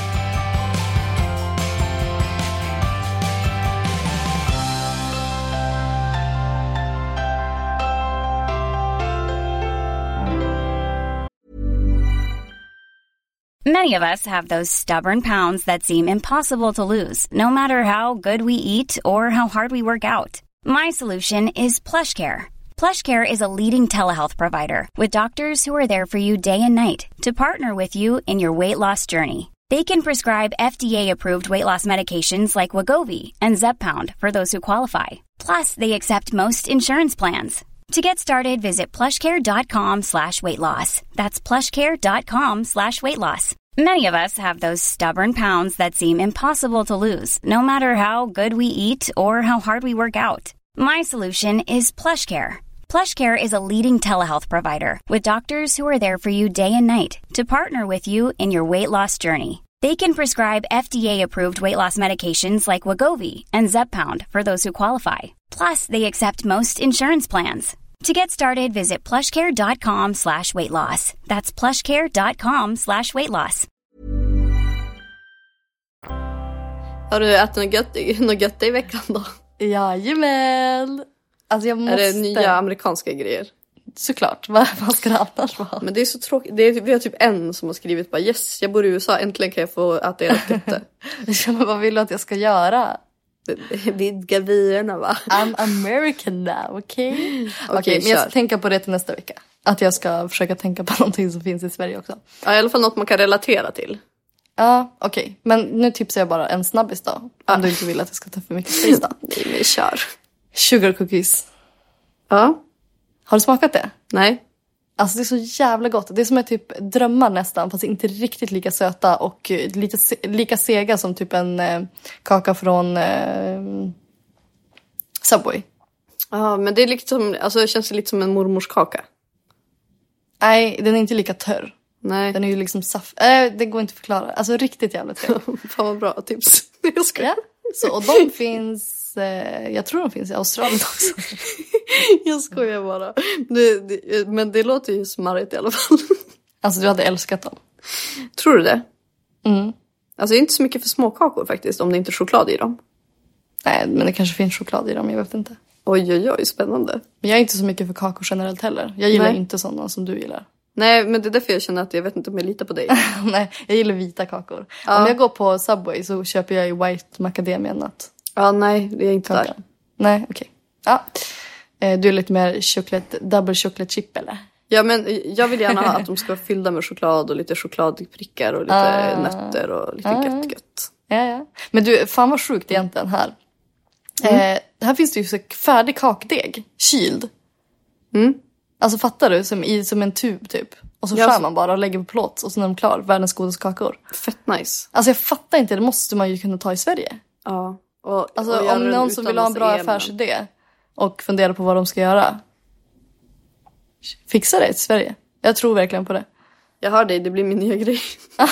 Many of us have those stubborn pounds that seem impossible to lose, no matter how good we eat or how hard we work out. My solution is PlushCare. PlushCare is a leading telehealth provider with doctors who are there for you day and night to partner with you in your weight loss journey. They can prescribe F D A-approved weight loss medications like Wegovy and Zepbound for those who qualify. Plus, they accept most insurance plans. To get started, visit plushcare.com slash weight loss. That's plushcare.com slash weight loss. Many of us have those stubborn pounds that seem impossible to lose, no matter how good we eat or how hard we work out. My solution is PlushCare. PlushCare is a leading telehealth provider with doctors who are there for you day and night to partner with you in your weight loss journey. They can prescribe F D A-approved weight loss medications like Wegovy and Zepbound for those who qualify. Plus, they accept most insurance plans. To get started, visit plushcare.com slash weight loss. That's plushcare.com slash weight loss. Har du ätit något gött, något gött i veckan då? Jajamän! Alltså jag måste... Är det nya amerikanska grejer? Såklart, vad, vad ska det annars vara? Men det är så tråkigt. Det är, vi har typ en som har skrivit bara, yes, jag bor i U S A, äntligen kan jag få äta ert götte. Men vad vill du att jag ska göra? Vidga vyerna, va? I'm American now, okej? Okay? Okej, okay, men jag ska tänka på det till nästa vecka. Att jag ska försöka tänka på någonting som finns i Sverige också. Ja, i alla fall något man kan relatera till. Ja, okej. Okay. Men nu tipsar jag bara en snabbis då. Om ja. du inte vill att jag ska ta för mycket space då. Nej, men kör. Sugar cookies. Ja. Har du smakat det? Nej. Alltså det är så jävla gott. Det är som är typ drömmar nästan. Fast inte riktigt lika söta. Och lite se- lika sega som typ en eh, kaka från eh, Subway. Ja, men det är liksom, alltså det känns lite som en mormors kaka. Nej, den är inte lika törr. Nej. Den är ju liksom saft. Äh, det går inte att förklara. Alltså riktigt jävla trevligt. Fan vad bra tips. Jag ska. Ja. Så, och de finns, eh, jag tror de finns i Australien också. Jag skojar bara. Det, det, men det låter ju smarrigt i alla fall. Alltså du hade älskat dem. Tror du det? Mm. Alltså det är inte så mycket för småkakor faktiskt, om det inte är choklad i dem. Nej, men det kanske finns choklad i dem, jag vet inte. Oj, oj, oj, spännande. Men jag är inte så mycket för kakor generellt heller. Jag gillar Nej. inte sådana som du gillar. Nej, men det är därför jag känner att jag vet inte om jag litar på dig. Nej, jag gillar vita kakor. Ja. Om jag går på Subway så köper jag ju White Macadamia nut. Ja, nej, det är inte Kakan. Där. Nej, okej. Okay. Ja. Du är lite mer choklad, double chocolate chip, eller? Ja, men jag vill gärna ha att de ska vara fyllda med choklad och lite chokladprickar och lite ah. nötter och lite ah. gött, gött. Ja, ja. Men du, fan vad sjukt egentligen här. Mm. Eh, här finns det ju så färdig kakdeg. Kyld. Mm. Alltså fattar du? Som, i, som en tub typ. Och så Ja, skär så... man bara och lägger på plåt. Och så är de klar. Världens godaste kakor. Fett nice. Alltså jag fattar inte. Det måste man ju kunna ta i Sverige. Ja. Och, alltså och om någon som vill ha en bra affärsidé. Och fundera på vad de ska göra. Fixa det i Sverige. Jag tror verkligen på det. Jag hör dig. Det blir min nya grej.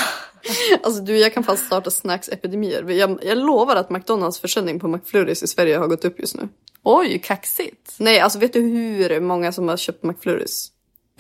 Alltså du, jag kan fan starta snacksepidemier. Jag, jag lovar att McDonalds försäljning på McFlurries i Sverige har gått upp just nu. Oj, kaxigt. Nej, alltså vet du hur många som har köpt McFlurries?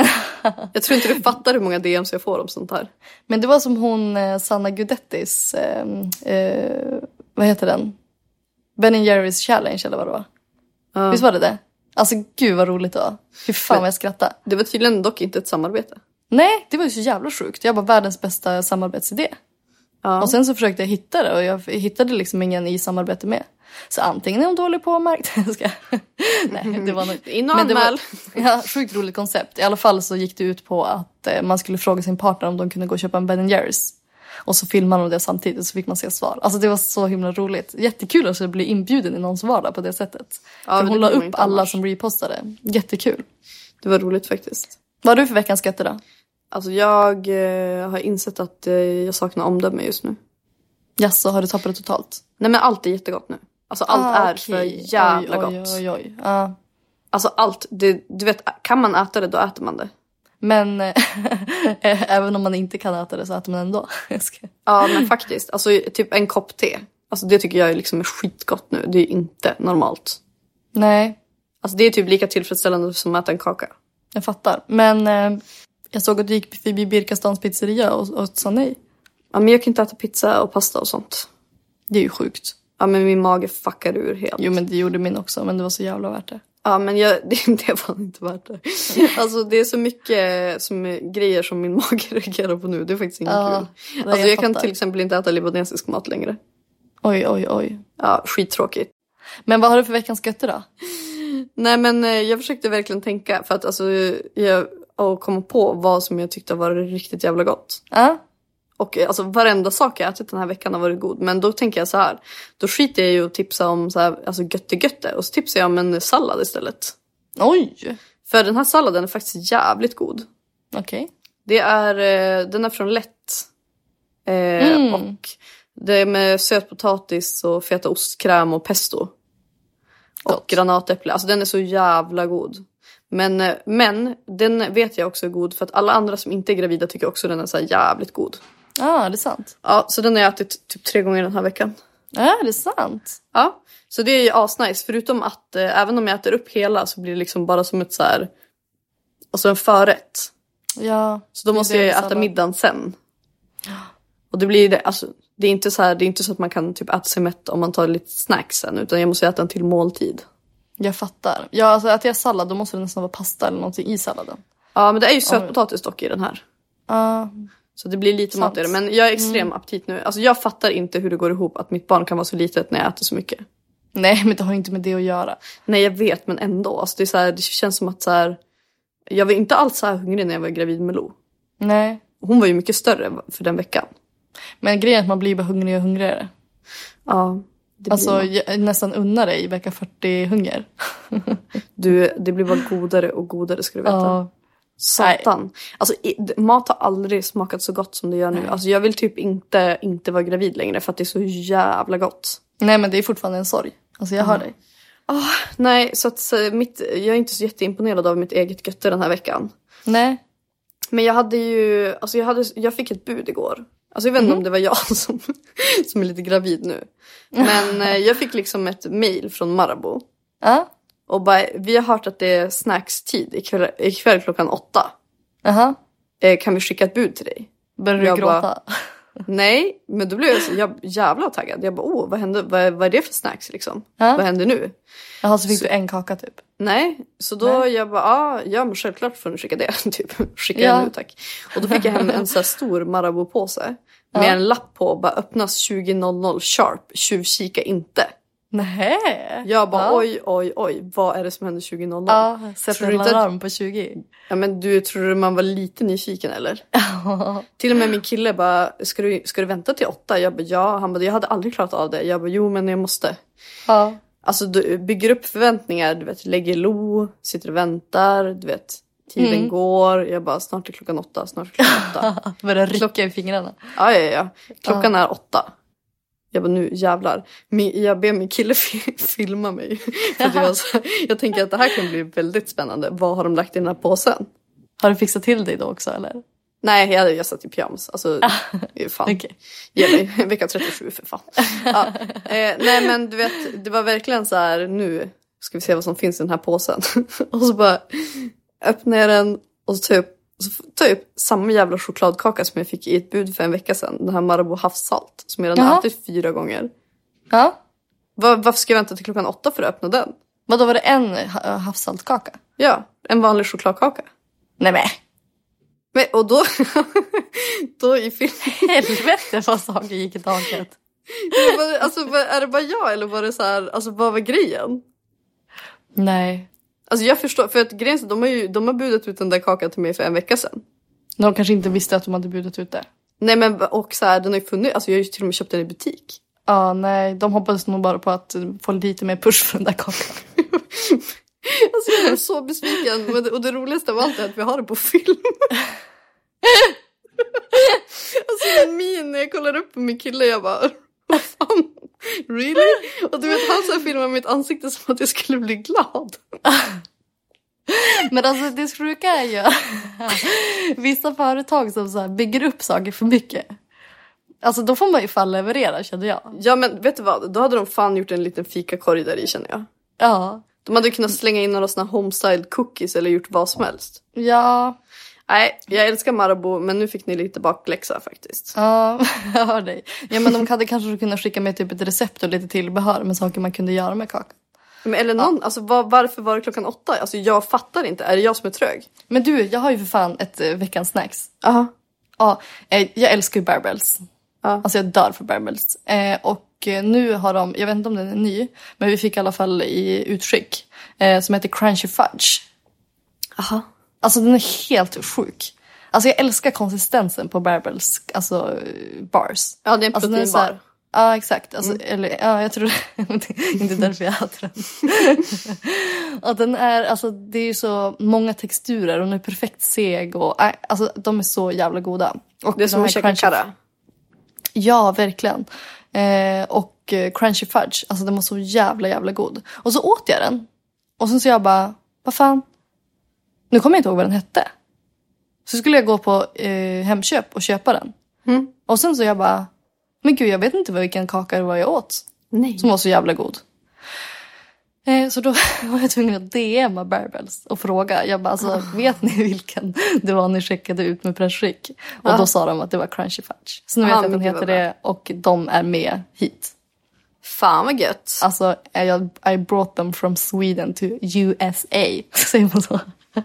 Jag tror inte du fattar hur många D M's jag får om sånt här. Men det var som hon, eh, Sanna Gudettis, eh, eh, vad heter den? Ben and Jerry's Challenge eller vad det var. Uh. Visst var det det? Alltså gud vad roligt det var. Hur fan vad jag skrattade. Det var tydligen dock inte ett samarbete. Nej, det var ju så jävla sjukt. Jag var världens bästa samarbetsidé. Ja. Och sen så försökte jag hitta det och jag hittade liksom ingen i samarbete med. Så antingen är de dålig på marknaden. Nej, det var nog... In och anmäl. Ja, sjukt roligt koncept. I alla fall så gick det ut på att eh, man skulle fråga sin partner om de kunde gå och köpa en Ben and Jerry's. Och så filmade de det samtidigt så fick man se svar. Alltså det var så himla roligt. Jättekul att bli inbjuden i någons vardag på det sättet. Ja, för hon la upp alla som repostade. Jättekul. Det var roligt faktiskt. Vad har du för veckans götter då? Alltså jag eh, har insett att eh, jag saknar omdöme just nu. Jaså, har du tappat det totalt? Nej men allt är jättegott nu. Alltså allt ah, är okay. för jävla oj, gott. Oj, oj, oj. Ah. Alltså allt, det, du vet, kan man äta det då äter man det. Men även om man inte kan äta det så äter man ändå. Ja men faktiskt, alltså typ en kopp te. Alltså det tycker jag är liksom skitgott nu. Det är inte normalt. Nej. Alltså det är typ lika tillfredsställande som att äta en kaka. Jag fattar. Men eh, jag såg att du gick förbi Birkastans pizzeria och, och sa nej. Ja men jag kan inte äta pizza och pasta och sånt. Det är ju sjukt. Ja men min mage fuckar ur helt. Jo men det gjorde min också, men det var så jävla värt det. Ja men jag, det, det var inte värt det. Alltså det är så mycket som är grejer som min mage reagerar på nu. Det är faktiskt inget ja, kul. Alltså jag, jag kan till exempel inte äta libanesisk mat längre. Oj oj oj. Ja, skittråkigt. Men vad har du för veckans götter då? Nej men jag försökte verkligen tänka. För att alltså jag och komma på vad som jag tyckte var riktigt jävla gott. Ja. Och alltså varenda sak jag ätit den här veckan har varit god. Men då tänker jag så här. Då skiter jag ju och tipsa om så här, alltså götte-götte. Och så tipsar jag om en sallad istället. Oj! För den här salladen är faktiskt jävligt god. Okej. Okay. Det är, den är från Lätt. Eh, mm. Och det är med sötpotatis och feta ostkräm och pesto. Gott. Och granatäpple. Alltså den är så jävla god. Men, men den vet jag också är god. För att alla andra som inte är gravida tycker också den är så här jävligt god. Ja, ah, det är sant. Ja, så den har jag ätit typ tre gånger den här veckan. Ja, ah, det är sant. Ja, så det är ju asnice. Förutom att eh, även om jag äter upp hela så blir det liksom bara som ett så här... Alltså en förrätt. Ja. Så då måste jag ju äta middagen sen. Och det blir det, alltså... Det är inte så här, det är inte så att man kan typ äta sig mätt om man tar lite snacks sen. Utan jag måste äta en till måltid. Jag fattar. Ja, alltså att jag sallad då måste det nästan vara pasta eller någonting i salladen. Ja, men det är ju sötpotatis dock i den här. Ja. Uh, så det blir lite mat i det. Men jag är extrem mm. aptit nu. Alltså jag fattar inte hur det går ihop att mitt barn kan vara så litet när jag äter så mycket. Nej, men det har ju inte med det att göra. Nej, jag vet, men ändå. Alltså det, är så här, det känns som att så här, jag var inte alls så här hungrig när jag var gravid med Lo. Nej. Hon var ju mycket större för den veckan. Men grejen är att man blir bara hungrigare och hungrigare. Ja. Det alltså jag nästan unnar dig i vecka fyrtio hunger. Du, det blir bara godare och godare ska du veta. Ja. Satan. Alltså mat har aldrig smakat så gott som det gör nu. Alltså jag vill typ inte, inte vara gravid längre för att det är så jävla gott. Nej men det är fortfarande en sorg. Alltså jag hör mm. dig. Oh, nej, så att så, mitt, jag är inte så jätteimponerad av mitt eget götte den här veckan. Nej. Men jag hade ju, alltså jag, hade, jag fick ett bud igår. Alltså jag vet inte mm. om det var jag som, som är lite gravid nu. Men eh, jag fick liksom ett mail från Marabou. Ja. Och bara, vi har hört att det är snackstid ikväll, ikväll klockan åtta. Uh-huh. Eh, kan vi skicka ett bud till dig? Började du gråta? Bara, nej, men då blev jag så jag, jävla taggad. Jag bara, åh, vad, hände, vad, vad är det för snacks liksom? Uh-huh. Vad händer nu? Jaha, så fick så, du en kaka typ? Nej, så då nej. jag bara, ah, ja men självklart får du skicka det. typ, skicka ja. en nu tack. Och då fick jag hem en så här stor Marabou-påse. Med ja. en lapp på, bara öppnas tjugo noll noll sharp, tjuvkika inte. Nej. Jag bara, ja. oj, oj, oj, vad är det som händer tjugo noll noll? Ja, sätter en alarm på tjugo. Ja, men du, tror du man var lite nyfiken eller? Till och med min kille bara, ska du, ska du vänta till åtta? Jag bara, ja. Han bara, jag hade aldrig klarat av det. Jag bara, jo men jag måste. Ja. Alltså du bygger upp förväntningar, du vet, lägger lo, sitter och väntar, du vet, tiden mm. går, jag bara snart är klockan åtta, snart är klockan åtta. Börjar rycka Klock- i fingrarna. Ja, ja, ja. Klockan uh. är åtta. Jag bara, nu jävlar. Min, jag ber min kille f- filma mig. För att jag, så, jag tänker att det här kan bli väldigt spännande. Vad har de lagt i den här påsen? Har du fixat till dig då också, eller? Nej, jag, jag satt i pyjamas. Alltså, fan. Okay. Ge mig vecka trettiosju för fan. Ja. Eh, nej, men du vet, det var verkligen så här, nu ska vi se vad som finns i den här påsen. Och så bara öppnar jag den och så typ, så typ samma jävla chokladkaka som jag fick i ett bud för en vecka sedan. Den här Marabou havssalt som jag redan har ätit fyra gånger. Ja. Var, varför ska jag vänta till klockan åtta för att öppna den? Vad då var det en havssaltkaka? Ja, en vanlig chokladkaka. Nej men. Men, och då, då i filmen... Helvete vad saker gick i taket. Alltså, är det bara jag eller var det så här, alltså vad var grejen? Nej. Alltså jag förstår, för att grejen, de har ju de har budat ut den där kakan till mig för en vecka sedan. De kanske inte visste att de hade budat ut det. Nej men, och så här, den har ju funnits, alltså jag har ju till och med köpt den i butik. Ja, nej, de hoppades nog bara på att få lite mer push för den där kakan. Alltså jag är så besviken. Men det, och det roligaste av allt är att vi har det på film. Alltså min min när jag kollar upp på min kille, jag bara, vad fan, really? Och du vet, han så här filmar mitt ansikte som att jag skulle bli glad. Men alltså det sjuka är ju vissa företag som så här bygger upp saker för mycket. Alltså då får man ju fan leverera, känner jag. Ja men vet du vad, då hade de fan gjort en liten fikakorg där i, känner jag. Ja. De hade kunnat slänga in några såna homestyle cookies eller gjort vad som helst. Ja. Nej, jag älskar Marabou, men nu fick ni lite bakläxa faktiskt. Ja, jag hör dig. Ja, men de hade kanske kunnat skicka med typ ett recept och lite tillbehör med saker man kunde göra med kakan. Men eller någon, ja. Alltså var, varför var det klockan åtta? Alltså jag fattar inte, är det jag som är trög? Men du, jag har ju för fan ett uh, veckans snacks. Aha. Ja, eh, jag älskar ju Bear-Bells. Ja. Alltså jag dör för Bear-Bells. Eh, och eh, nu har de, jag vet inte om den är ny, men vi fick i alla fall i utskick eh, som heter Crunchy Fudge. Aha. Alltså den är helt sjuk. Alltså jag älskar konsistensen på Bear-Bells, alltså bars. Ja, det är en alltså, proteinbar. Alltså, ja, exakt. Alltså, mm. eller, ja, jag tror inte därför jag äter den. Och den är, alltså det är ju så många texturer och den är perfekt seg och alltså de är så jävla goda. Och det är som att käka karra. Ja, verkligen. Eh, och eh, Crunchy Fudge, alltså den var så jävla jävla god. Och så åt jag den. Och sen så jag bara, vad fan? Nu kommer jag inte ihåg vad den hette. Så skulle jag gå på eh, Hemköp och köpa den. Mm. Och sen så jag bara, men gud jag vet inte vilken kaka det var jag åt. Nej. Som var så jävla god. Eh, så då var jag tvungen att D M-a Bear-Bells och fråga. Jag bara, alltså oh. vet ni vilken det var ni skickade ut med pressskick? Och ah. då sa de att det var Crunchy Fudge. Så nu vet ah, jag att den heter det och de är med hit. Fan vad gött. Alltså, jag, I brought them from Sweden to U S A. Säger man så?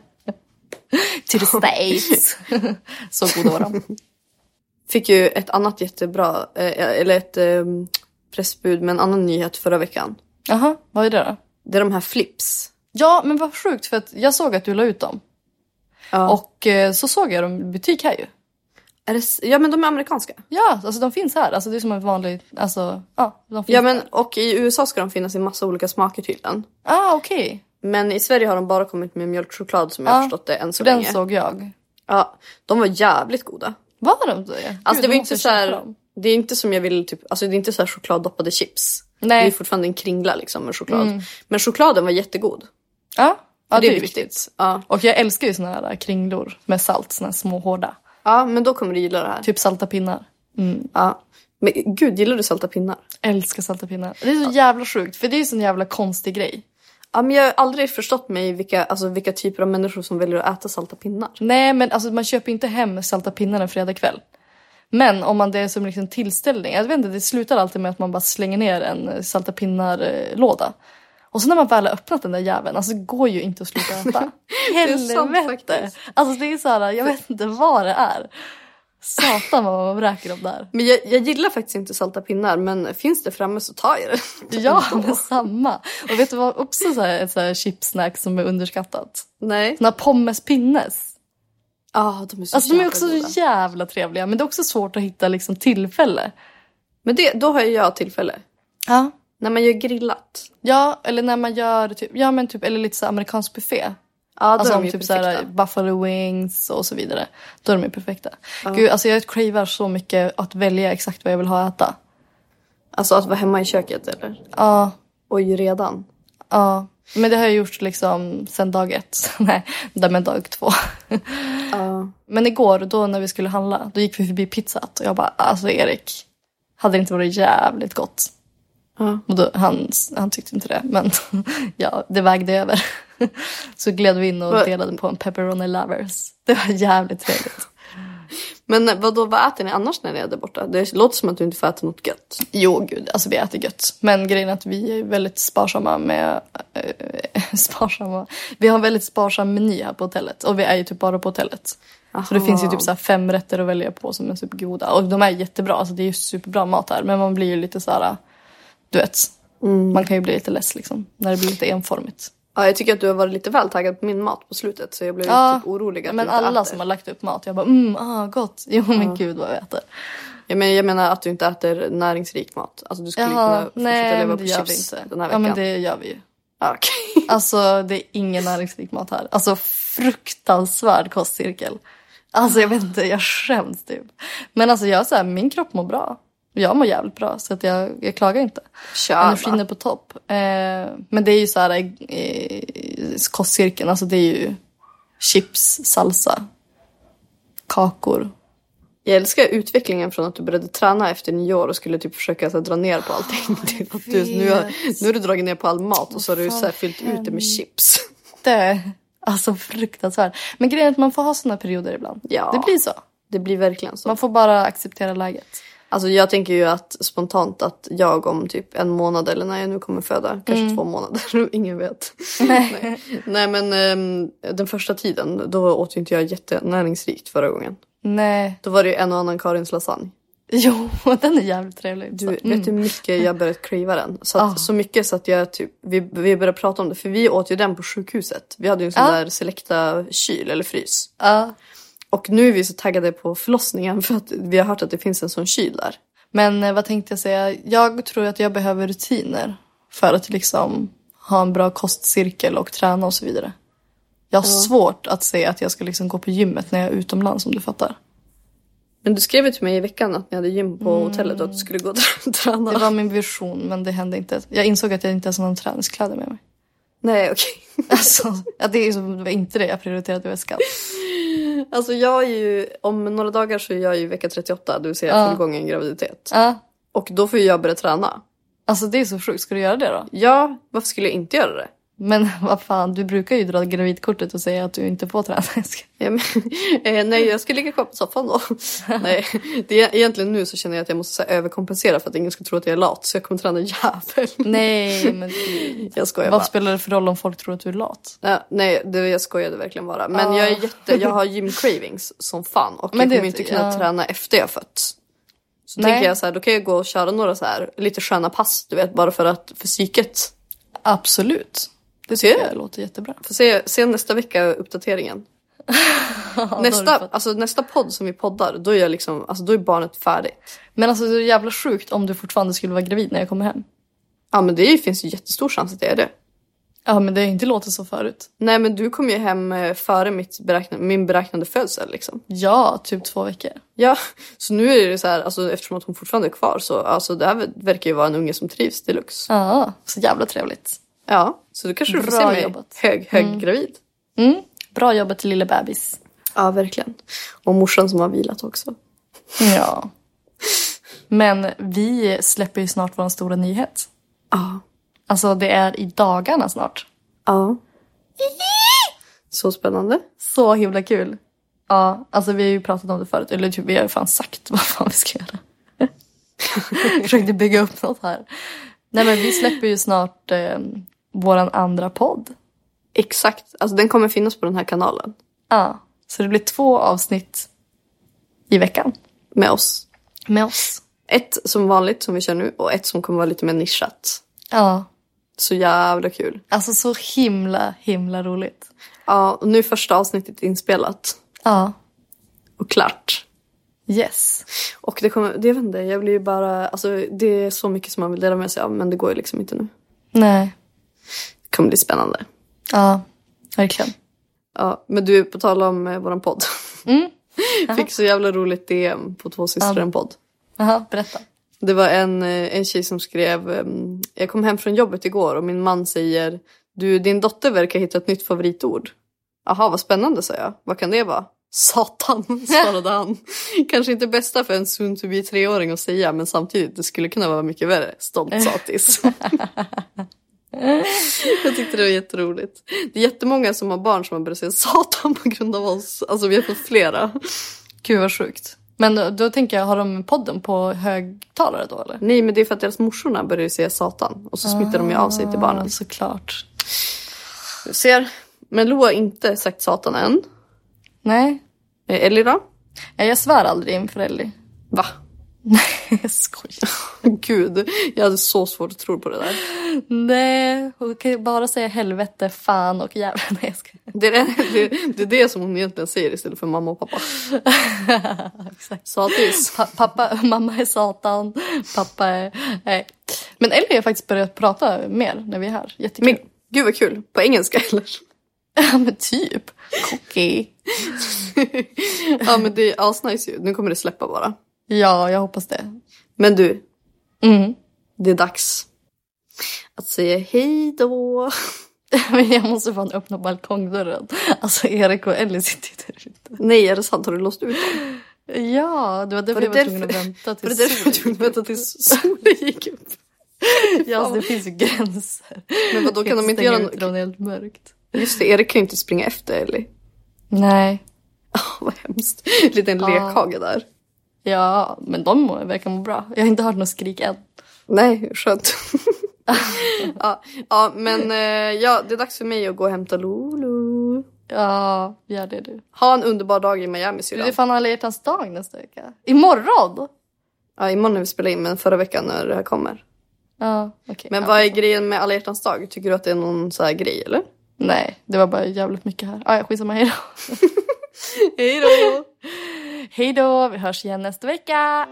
To the States. Så goda var de. Fick ju ett annat jättebra, eh, eller ett eh, pressbud med en annan nyhet förra veckan. Jaha, vad är det då? Det är de här flips. Ja, men vad sjukt, för att jag såg att du la ut dem. Ja. Och eh, så såg jag dem i butik här ju. Är det, ja, men de är amerikanska. Ja, alltså de finns här. Alltså det är som en vanlig, alltså, ja, de finns ja, men här. Och i U S A ska de finnas i massa olika smaker till den. Ah, okej. Okay. Men i Sverige har de bara kommit med mjölkchoklad som jag har ah, förstått det än så den länge. Den såg jag. Ja, de var jävligt goda. Var de det? Alltså det var inte så här, det är inte som jag vill typ, alltså det är inte så här chokladdoppade chips. Nej. Det är fortfarande en kringla liksom med choklad. Mm. Men chokladen var jättegod. Ja, ja det, det är viktigt. viktigt. Ja. Och jag älskar ju såna här kringlor med salt, såna här små hårda. Ja, men då kommer du gilla det här. Typ salta pinnar. Mm. Ja. Men gud, gillar du salta pinnar? Älskar salta pinnar. Det är så ja. jävla sjukt, för det är ju sån jävla konstig grej. Ja, men jag har aldrig förstått mig vilka, alltså, vilka typer av människor som väljer att äta salta pinnar. Nej, men alltså, man köper inte hem salta pinnar en fredag kväll. Men om man det är som liksom tillställning, jag vet inte, det slutar alltid med att man bara slänger ner en salta pinnar-låda. Och så när man väl har öppnat den där jäveln, alltså det går ju inte att sluta äta. Helvete! Alltså det är så här, jag vet inte vad det är. Satan vad man bräker om där. Men jag, jag gillar faktiskt inte salta pinnar, men finns det framme så tar jag det. Ja, men samma. Och vet du vad också så här, ett så här chipsnack som är underskattat? Nej. Såna pommes pinnes. Ja, ah, de är så alltså de är också goda. Så jävla trevliga, men det är också svårt att hitta liksom tillfälle. Men det, då har jag tillfälle. Ja. När man gör grillat. Ja, eller när man gör typ, ja men typ, eller lite så amerikansk buffé. Ja, alltså är om de typ perfekta. såhär buffalo wings och så vidare. Då är de ju perfekta. Ja. Gud, alltså jag cravar så mycket att välja exakt vad jag vill ha att äta. Alltså att vara hemma i köket eller? Ja. Oj, redan. Ja. Men det har jag gjort liksom sen dag ett. Nej, där med dag två. Ja. Men igår då när vi skulle handla, då gick vi förbi Pizza Hut och jag bara, alltså Erik, hade det inte varit jävligt gott? Ja. Och då, han, han tyckte inte det, men ja, det vägde över. Så gled vi in och delade på en pepperoni lovers. Det var jävligt trevligt. Men vadå, vad äter ni annars när ni är där borta? Det låter som att du inte får äta något gött. Jo, gud, alltså vi äter gött. Men grejen är att vi är väldigt sparsamma med... Äh, sparsamma. Vi har en väldigt sparsam meny här på hotellet. Och vi är ju typ bara på hotellet. Aha. Så det finns ju typ så här fem rätter att välja på som är supergoda. Och de är jättebra, alltså det är ju superbra mat här. Men man blir ju lite så här, du vet... Mm. Man kan ju bli lite less liksom, när det blir lite enformigt. Ja, jag tycker att du har varit lite väl taggad på min mat på slutet. Så jag blev ja, typ orolig att men du inte alla äter. som har lagt upp mat, jag bara, mm, ah, gott. Jo, men ja. Gud vad vi äter. Ja, men jag menar att du inte äter näringsrik mat. Alltså du skulle Jaha, kunna nej, fortsätta leva men på det gör vi chips inte. den här veckan. Ja, men det gör vi ju. Ja, okej. Alltså, det är ingen näringsrik mat här. Alltså, fruktansvärd kostcirkel. Alltså, jag vet inte, jag skäms typ. Men alltså, jag så här, min kropp mår bra. Jag mår jävligt bra, så att jag, jag klagar inte. Kör, energin är på topp. Eh, men det är ju så här, eh, kostcirkeln, alltså det är ju chips, salsa, kakor. Jag älskar utvecklingen från att du började träna efter nyår och skulle typ försöka så här, dra ner på allting. Typ att du, nu, har, nu har du dragit ner på all mat och så har du så här, fyllt ut det med chips. Det är alltså fruktansvärt. Men grejen är att man får ha såna perioder ibland. Ja. Det blir så. Det blir verkligen så. Man får bara acceptera läget. Alltså jag tänker ju att spontant att jag om typ en månad eller när jag nu kommer föda, kanske mm. två månader, ingen vet. Nej, Nej. Nej men um, den första tiden, då åt ju inte jag jättenäringsrikt förra gången. Nej. Då var det ju en och annan Karins lasagne. Jo, den är jävligt trevlig. Du mm. vet hur mycket jag börjat crava den. Så, att, oh. så mycket så att jag typ, vi, vi började prata om det. För vi åt ju den på sjukhuset. Vi hade ju en sån oh. där Selecta kyl eller frys. Ja. Oh. Och nu är vi så taggade på förlossningen för att vi har hört att det finns en sån kyl där. Men vad tänkte jag säga? Jag tror att jag behöver rutiner för att liksom ha en bra kostcirkel och träna och så vidare. Jag har ja. svårt att se att jag ska liksom gå på gymmet när jag är utomlands, om du fattar. Men du skrev ju till mig i veckan att ni hade gym på mm. hotellet och att du skulle gå och träna. Det var min vision, men det hände inte. Jag insåg att jag inte ens har någon träningskläder med mig. Nej, okej. Okay. Alltså, ja, det, är så, det var inte det jag prioriterade i väskan. Alltså jag är ju, om några dagar så är jag ju vecka trettioåtta, du ser ja. fullgången graviditet. Ja. Och då får jag börja träna. Alltså det är så sjukt, ska du göra det då? Ja, varför skulle jag inte göra det? Men vad fan, du brukar ju dra gravidkortet och säga att du inte får träna. Ja, men, eh, nej, jag ska ligga kvar på soffan då. Nej, det är, egentligen nu så känner jag att jag måste så här, överkompensera för att ingen ska tro att jag är lat. Så jag kommer träna jävel. Nej, men jag skojar vad bara. Spelar det för roll om folk tror att du är lat? Ja, nej, det, jag skojade verkligen bara. Men ah. jag är jätte, jag har gym cravings som fan. Och men jag kommer inte kunna ja. träna efter jag fött. Så nej. tänker jag så här, då kan jag gå och köra några så här lite sköna pass, du vet, bara för att för psyket. Absolut. Det ser jag låter jättebra. Får se, se nästa vecka uppdateringen. nästa, alltså, nästa podd som vi poddar, då är jag liksom, alltså, då är barnet färdigt. Men alltså det är jävla sjukt om du fortfarande skulle vara gravid när jag kommer hem. Ja, men det finns ju jättestor chans att det är det. Ja, men det har inte låtit så förut. Nej, men du kom ju hem före mitt beräkna, min beräknade födsel liksom. Ja, typ två veckor. Ja, så nu är det så här, alltså, eftersom att hon fortfarande är kvar så alltså, det här verkar ju vara en unge som trivs deluxe. Ja, så jävla trevligt. Ja, så du kanske du får se mig jobbat. hög, hög mm. gravid. Mm. Bra jobbat till lilla bebis. Ja, verkligen. Och morsan som har vilat också. Ja. Men vi släpper ju snart vår stora nyhet. Ja. Alltså det är i dagarna snart. Ja. Så spännande. Så himla kul. Ja, alltså vi har ju pratat om det förut. Eller typ, vi har ju fan sagt vad fan vi ska göra. Försökte bygga upp något här. Nej, men vi släpper ju snart eh, våran andra podd. Exakt, alltså den kommer finnas på den här kanalen. Ja, så det blir två avsnitt i veckan. Med oss. Med oss. Ett som vanligt som vi kör nu och ett som kommer vara lite mer nischat. Ja. Så jävla kul. Alltså så himla, himla roligt. Ja, och nu är första avsnittet inspelat. Ja. Och klart. Yes. Och det kommer, det vet inte, jag blir ju bara, alltså det är så mycket som man vill dela med sig av, men det går ju liksom inte nu. Nej. Det kommer bli spännande. Ja, verkligen. Ja, men du, på tal om eh, våran podd. Mm. Fick så jävla roligt D M på Två systrar en podd. Jaha, berätta. Det var en, en tjej som skrev, um, jag kom hem från jobbet igår och min man säger, du, din dotter verkar hitta ett nytt favoritord. Jaha, vad spännande, sa jag. Vad kan det vara? Satan, svarade han. Kanske inte bästa för en soon to be treåring att säga, men samtidigt, det skulle kunna vara mycket värre. Stolt satis. Jag tyckte det var jätteroligt. Det är jättemånga som har barn som har börjat säga satan på grund av oss. Alltså vi har fått flera. Gud vad sjukt. Men då, då tänker jag, har de podden på högtalare då eller? Nej, men det är för att deras morsorna börjar säga satan. Och så smittar ah, de ju av sig till barnen. Såklart. Du ser. Men Lo har inte sagt satan än. Nej. Ellie då? Jag svär aldrig inför Ellie. Va? Nej, jag skojar. Gud, jag hade så svårt att tro på det där. Nej, hon kan ju bara säga helvete, fan och jävlar. Nej, jag ska... det, är det, det, det är det som hon egentligen säger istället för mamma och pappa. Exakt. Satis. Pa- pappa, mamma är satan, pappa är... Nej. Men Ellie har faktiskt börjat prata mer när vi är här. Jättekul. Men gud vad kul. På engelska eller? Ja, men typ. Cookie. Ja, men det är asnice ju. Nu kommer det släppa bara. Ja, jag hoppas det. Men du, mm. det är dags att säga hej då. Men jag måste fan öppna balkongdörren. Alltså Erik och Ellie sitter där ute. Nej, är det sant? Har du låst ut dem? Ja, det var därför var det jag var tvungen att vänta tills var det därför jag var tvungen att vänta tills solen gick upp? Ja, alltså, det finns ju gränser. Men vad då kan de inte göra något? Det är helt mörkt. Just det, Erik kan ju inte springa efter Ellie. Nej. Oh, vad hemskt. Liten ah. lekhage där. Ja, men de verkar må bra. Jag har inte hört något skrik än. Nej, skönt. ja, ja, men ja, det är dags för mig att gå och hämta Lulu. Ja, gör det du. Ha en underbar dag i Miami, syrran. Det är fan alla hjärtans dag nästa vecka. Imorgon? Ja, imorgon när vi spelar in, men förra veckan när det här kommer. Ja, okej. Okay. Men ja, vad är grejen med alla hjärtans dag? Tycker du att det är någon så här grej, eller? Nej, det var bara jävligt mycket här. Ah, jag skitsamma, hej då. Hej då. Hej då, vi hörs igen nästa vecka.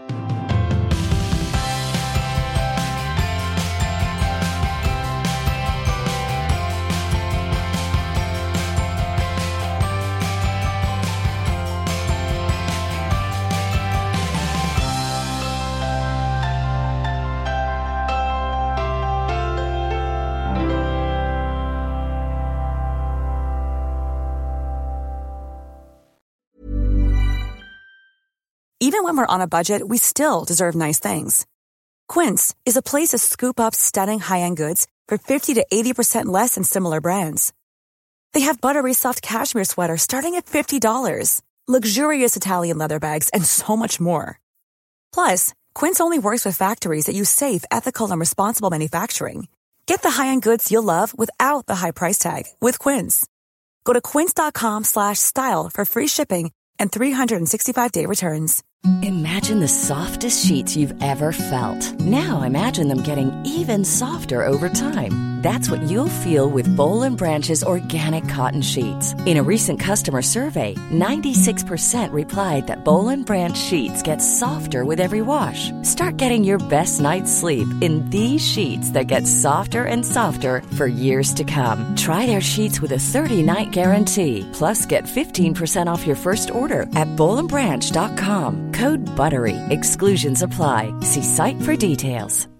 Even when we're on a budget, we still deserve nice things. Quince is a place to scoop up stunning high-end goods for fifty to eighty percent less than similar brands. They have buttery soft cashmere sweaters starting at fifty dollars, luxurious Italian leather bags, and so much more. Plus, Quince only works with factories that use safe, ethical, and responsible manufacturing. Get the high-end goods you'll love without the high price tag with Quince. Go to quince.com slash style for free shipping and three sixty-five day returns. Imagine the softest sheets you've ever felt. Now imagine them getting even softer over time. That's what you'll feel with Boll and Branch's organic cotton sheets. In a recent customer survey, ninety-six percent replied that Boll and Branch sheets get softer with every wash. Start getting your best night's sleep in these sheets that get softer and softer for years to come. Try their sheets with a thirty night guarantee. Plus, get fifteen percent off your first order at boll and branch dot com. Code BUTTERY. Exclusions apply. See site for details.